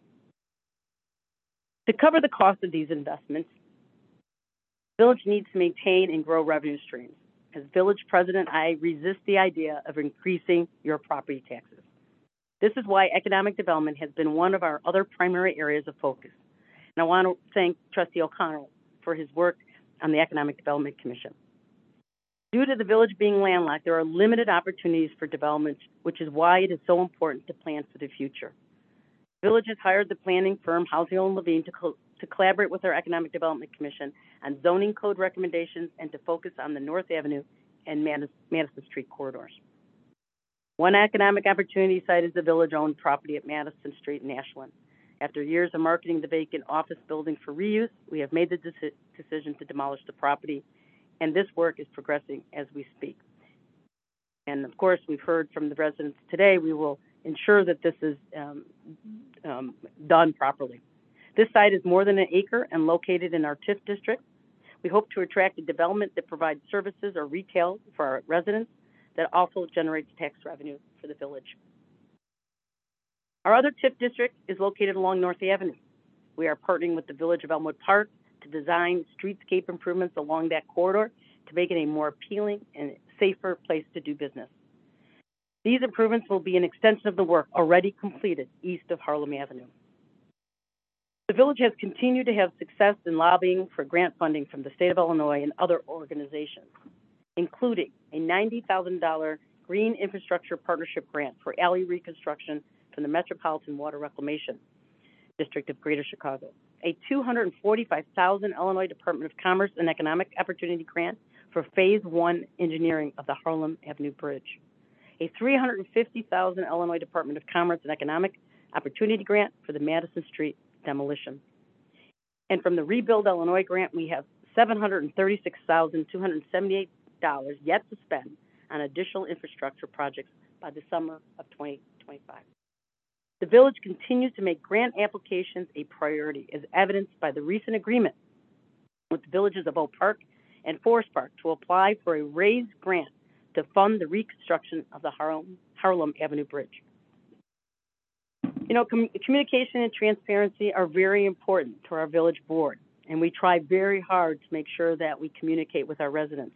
To cover the cost of these investments, the village needs to maintain and grow revenue streams. As village president, I resist the idea of increasing your property taxes. This is why economic development has been one of our other primary areas of focus. And I want to thank Trustee O'Connell for his work on the Economic Development Commission. Due to the village being landlocked, there are limited opportunities for development, which is why it is so important to plan for the future. The village has hired the planning firm Housing and Levine to collaborate with our Economic Development Commission on zoning code recommendations and to focus on the North Avenue and Madison Street corridors. One economic opportunity site is the village-owned property at Madison Street in Ashland. After years of marketing the vacant office building for reuse, we have made the decision to demolish the property, and this work is progressing as we speak. And of course, we've heard from the residents today. We will ensure that this is done properly This site is more than an acre and located in our TIF district. We hope to attract a development that provides services or retail for our residents that also generates tax revenue for the village. Our other TIF district is located along North Avenue. We are partnering with the Village of Elmwood Park to design streetscape improvements along that corridor to make it a more appealing and safer place to do business. These improvements will be an extension of the work already completed east of Harlem Avenue. The village has continued to have success in lobbying for grant funding from the state of Illinois and other organizations, including a $90,000 Green Infrastructure Partnership grant for alley reconstruction from the Metropolitan Water Reclamation District of Greater Chicago, a $245,000 Illinois Department of Commerce and Economic Opportunity grant for Phase 1 engineering of the Harlem Avenue Bridge, a $350,000 Illinois Department of Commerce and Economic Opportunity grant for the Madison Street demolition. And from the Rebuild Illinois grant, we have $736,278 yet to spend on additional infrastructure projects by the summer of 2025. The village continues to make grant applications a priority, as evidenced by the recent agreement with the villages of Oak Park and Forest Park to apply for a raised grant to fund the reconstruction of the Harlem Avenue Bridge. You know, communication and transparency are very important to our village board, and we try very hard to make sure that we communicate with our residents.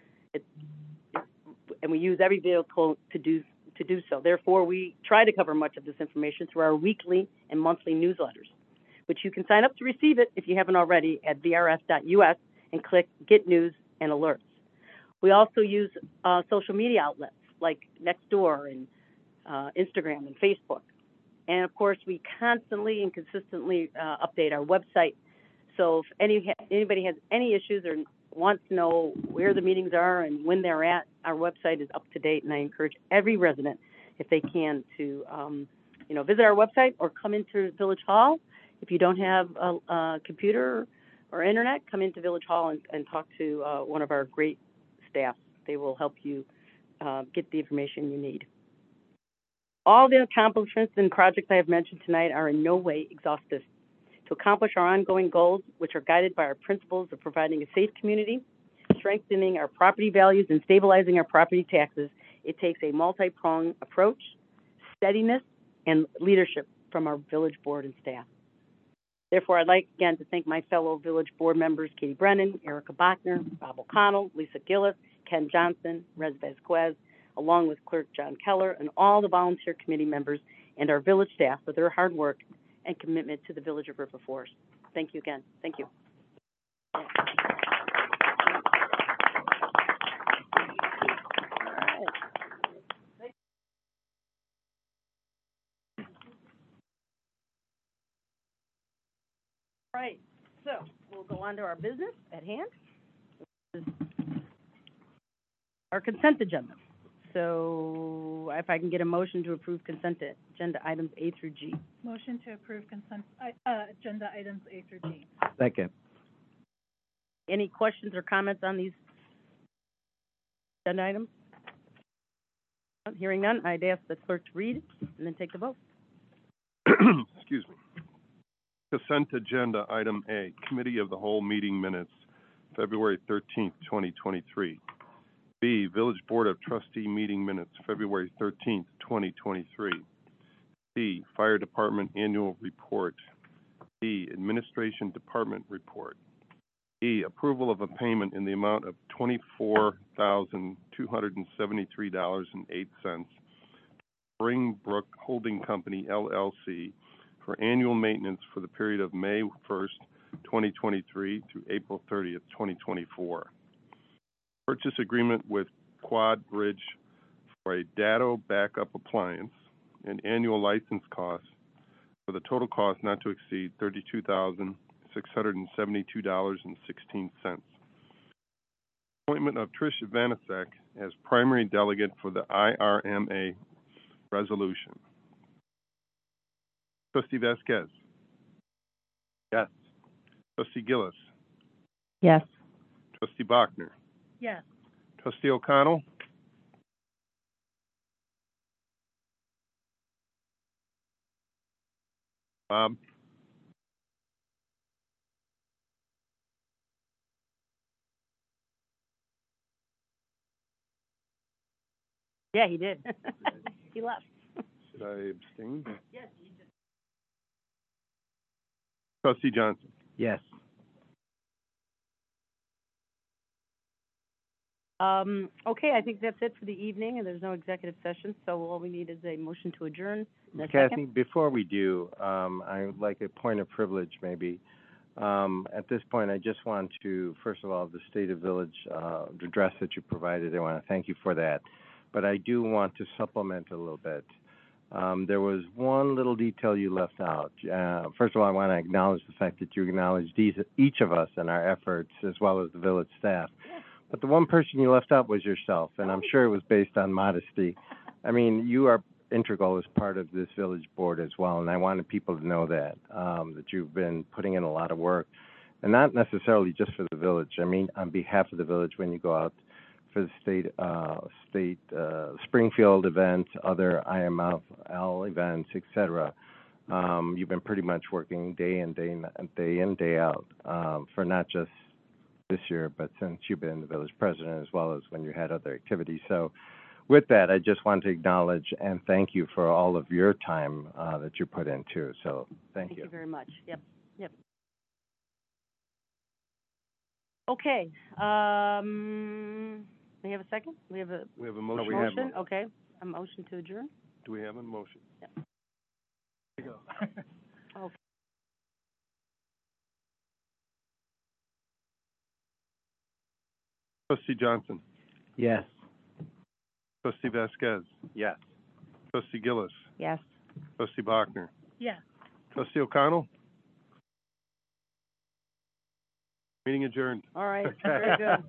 And we use every vehicle to do so. Therefore, we try to cover much of this information through our weekly and monthly newsletters, which you can sign up to receive it if you haven't already at vrs.us and click Get News and Alerts. We also use social media outlets like Nextdoor and Instagram and Facebook. And of course, we constantly and consistently update our website. So if anybody has any issues or wants to know where the meetings are and when they're at, our website is up to date. And I encourage every resident, if they can, to visit our website or come into Village Hall. If you don't have a computer or internet, come into Village Hall and talk to one of our great staff. They will help you get the information you need. All the accomplishments and projects I have mentioned tonight are in no way exhaustive. To accomplish our ongoing goals, which are guided by our principles of providing a safe community, strengthening our property values, and stabilizing our property taxes, it takes a multi-pronged approach, steadiness, and leadership from our village board and staff. Therefore, I'd like again to thank my fellow village board members, Katie Brennan, Erica Bachner, Bob O'Connell, Lisa Gillis, Ken Johnson, Rez Vasquez, along with Clerk John Keller, and all the volunteer committee members and our village staff for their hard work and commitment to the village of River Forest. Thank you again. Thank you. All right, so we'll go on to our business at hand. Our consent agenda. So if I can get a motion to approve consent agenda items A through G. Motion to approve consent agenda items A through G. Second. Any questions or comments on these agenda items? Hearing none, I'd ask the clerk to read and then take the vote. Excuse me. Consent agenda item A, Committee of the Whole meeting minutes, February 13th, 2023. B, Village Board of Trustee meeting minutes, February 13th, 2023. C, Fire Department annual report. D, Administration Department report. E, approval of a payment in the amount of $24,273.08 Springbrook Holding Company, LLC, for annual maintenance for the period of May 1st, 2023 through April 30th, 2024. Purchase agreement with Quad Bridge for a Datto backup appliance and annual license costs for the total cost not to exceed $32,672.16. Appointment of Trish Vanasek as primary delegate for the IRMA resolution. Trustee Vasquez. Yes. Trustee Gillis. Yes. Trustee Bachner. Yes. Trustee O'Connell. Bob. Yeah, he did. He left. Should I abstain? Yes. Trustee Johnson? Yes. Okay, I think that's it for the evening, and there's no executive session, so all we need is a motion to adjourn. And a Kathy, second. before we do, I would like a point of privilege maybe. At this point, I just want to, first of all, the State of Village address that you provided, I want to thank you for that. But I do want to supplement a little bit. There was one little detail you left out. First of all, I want to acknowledge the fact that you acknowledged each of us and our efforts, as well as the village staff. But the one person you left out was yourself, and I'm sure it was based on modesty. I mean, you are integral as part of this village board as well, and I wanted people to know that, that you've been putting in a lot of work, and not necessarily just for the village. I mean, on behalf of the village, when you go out for the state Springfield events, other IMFL events, etc. You've been pretty much working day in, day out, for not just this year, but since you've been the village president, as well as when you had other activities. So with that, I just want to acknowledge and thank you for all of your time that you put in too. So thank you. Thank you very much. Yep. Okay, we have a second? We have a motion. motion? Okay, a motion to adjourn? Do we have a motion? Yep. There you go. Okay. Trustee Johnson? Yes. Trustee Vasquez? Yes. Trustee Gillis? Yes. Trustee Bachner? Yes. Trustee O'Connell? Meeting adjourned. All right, very good.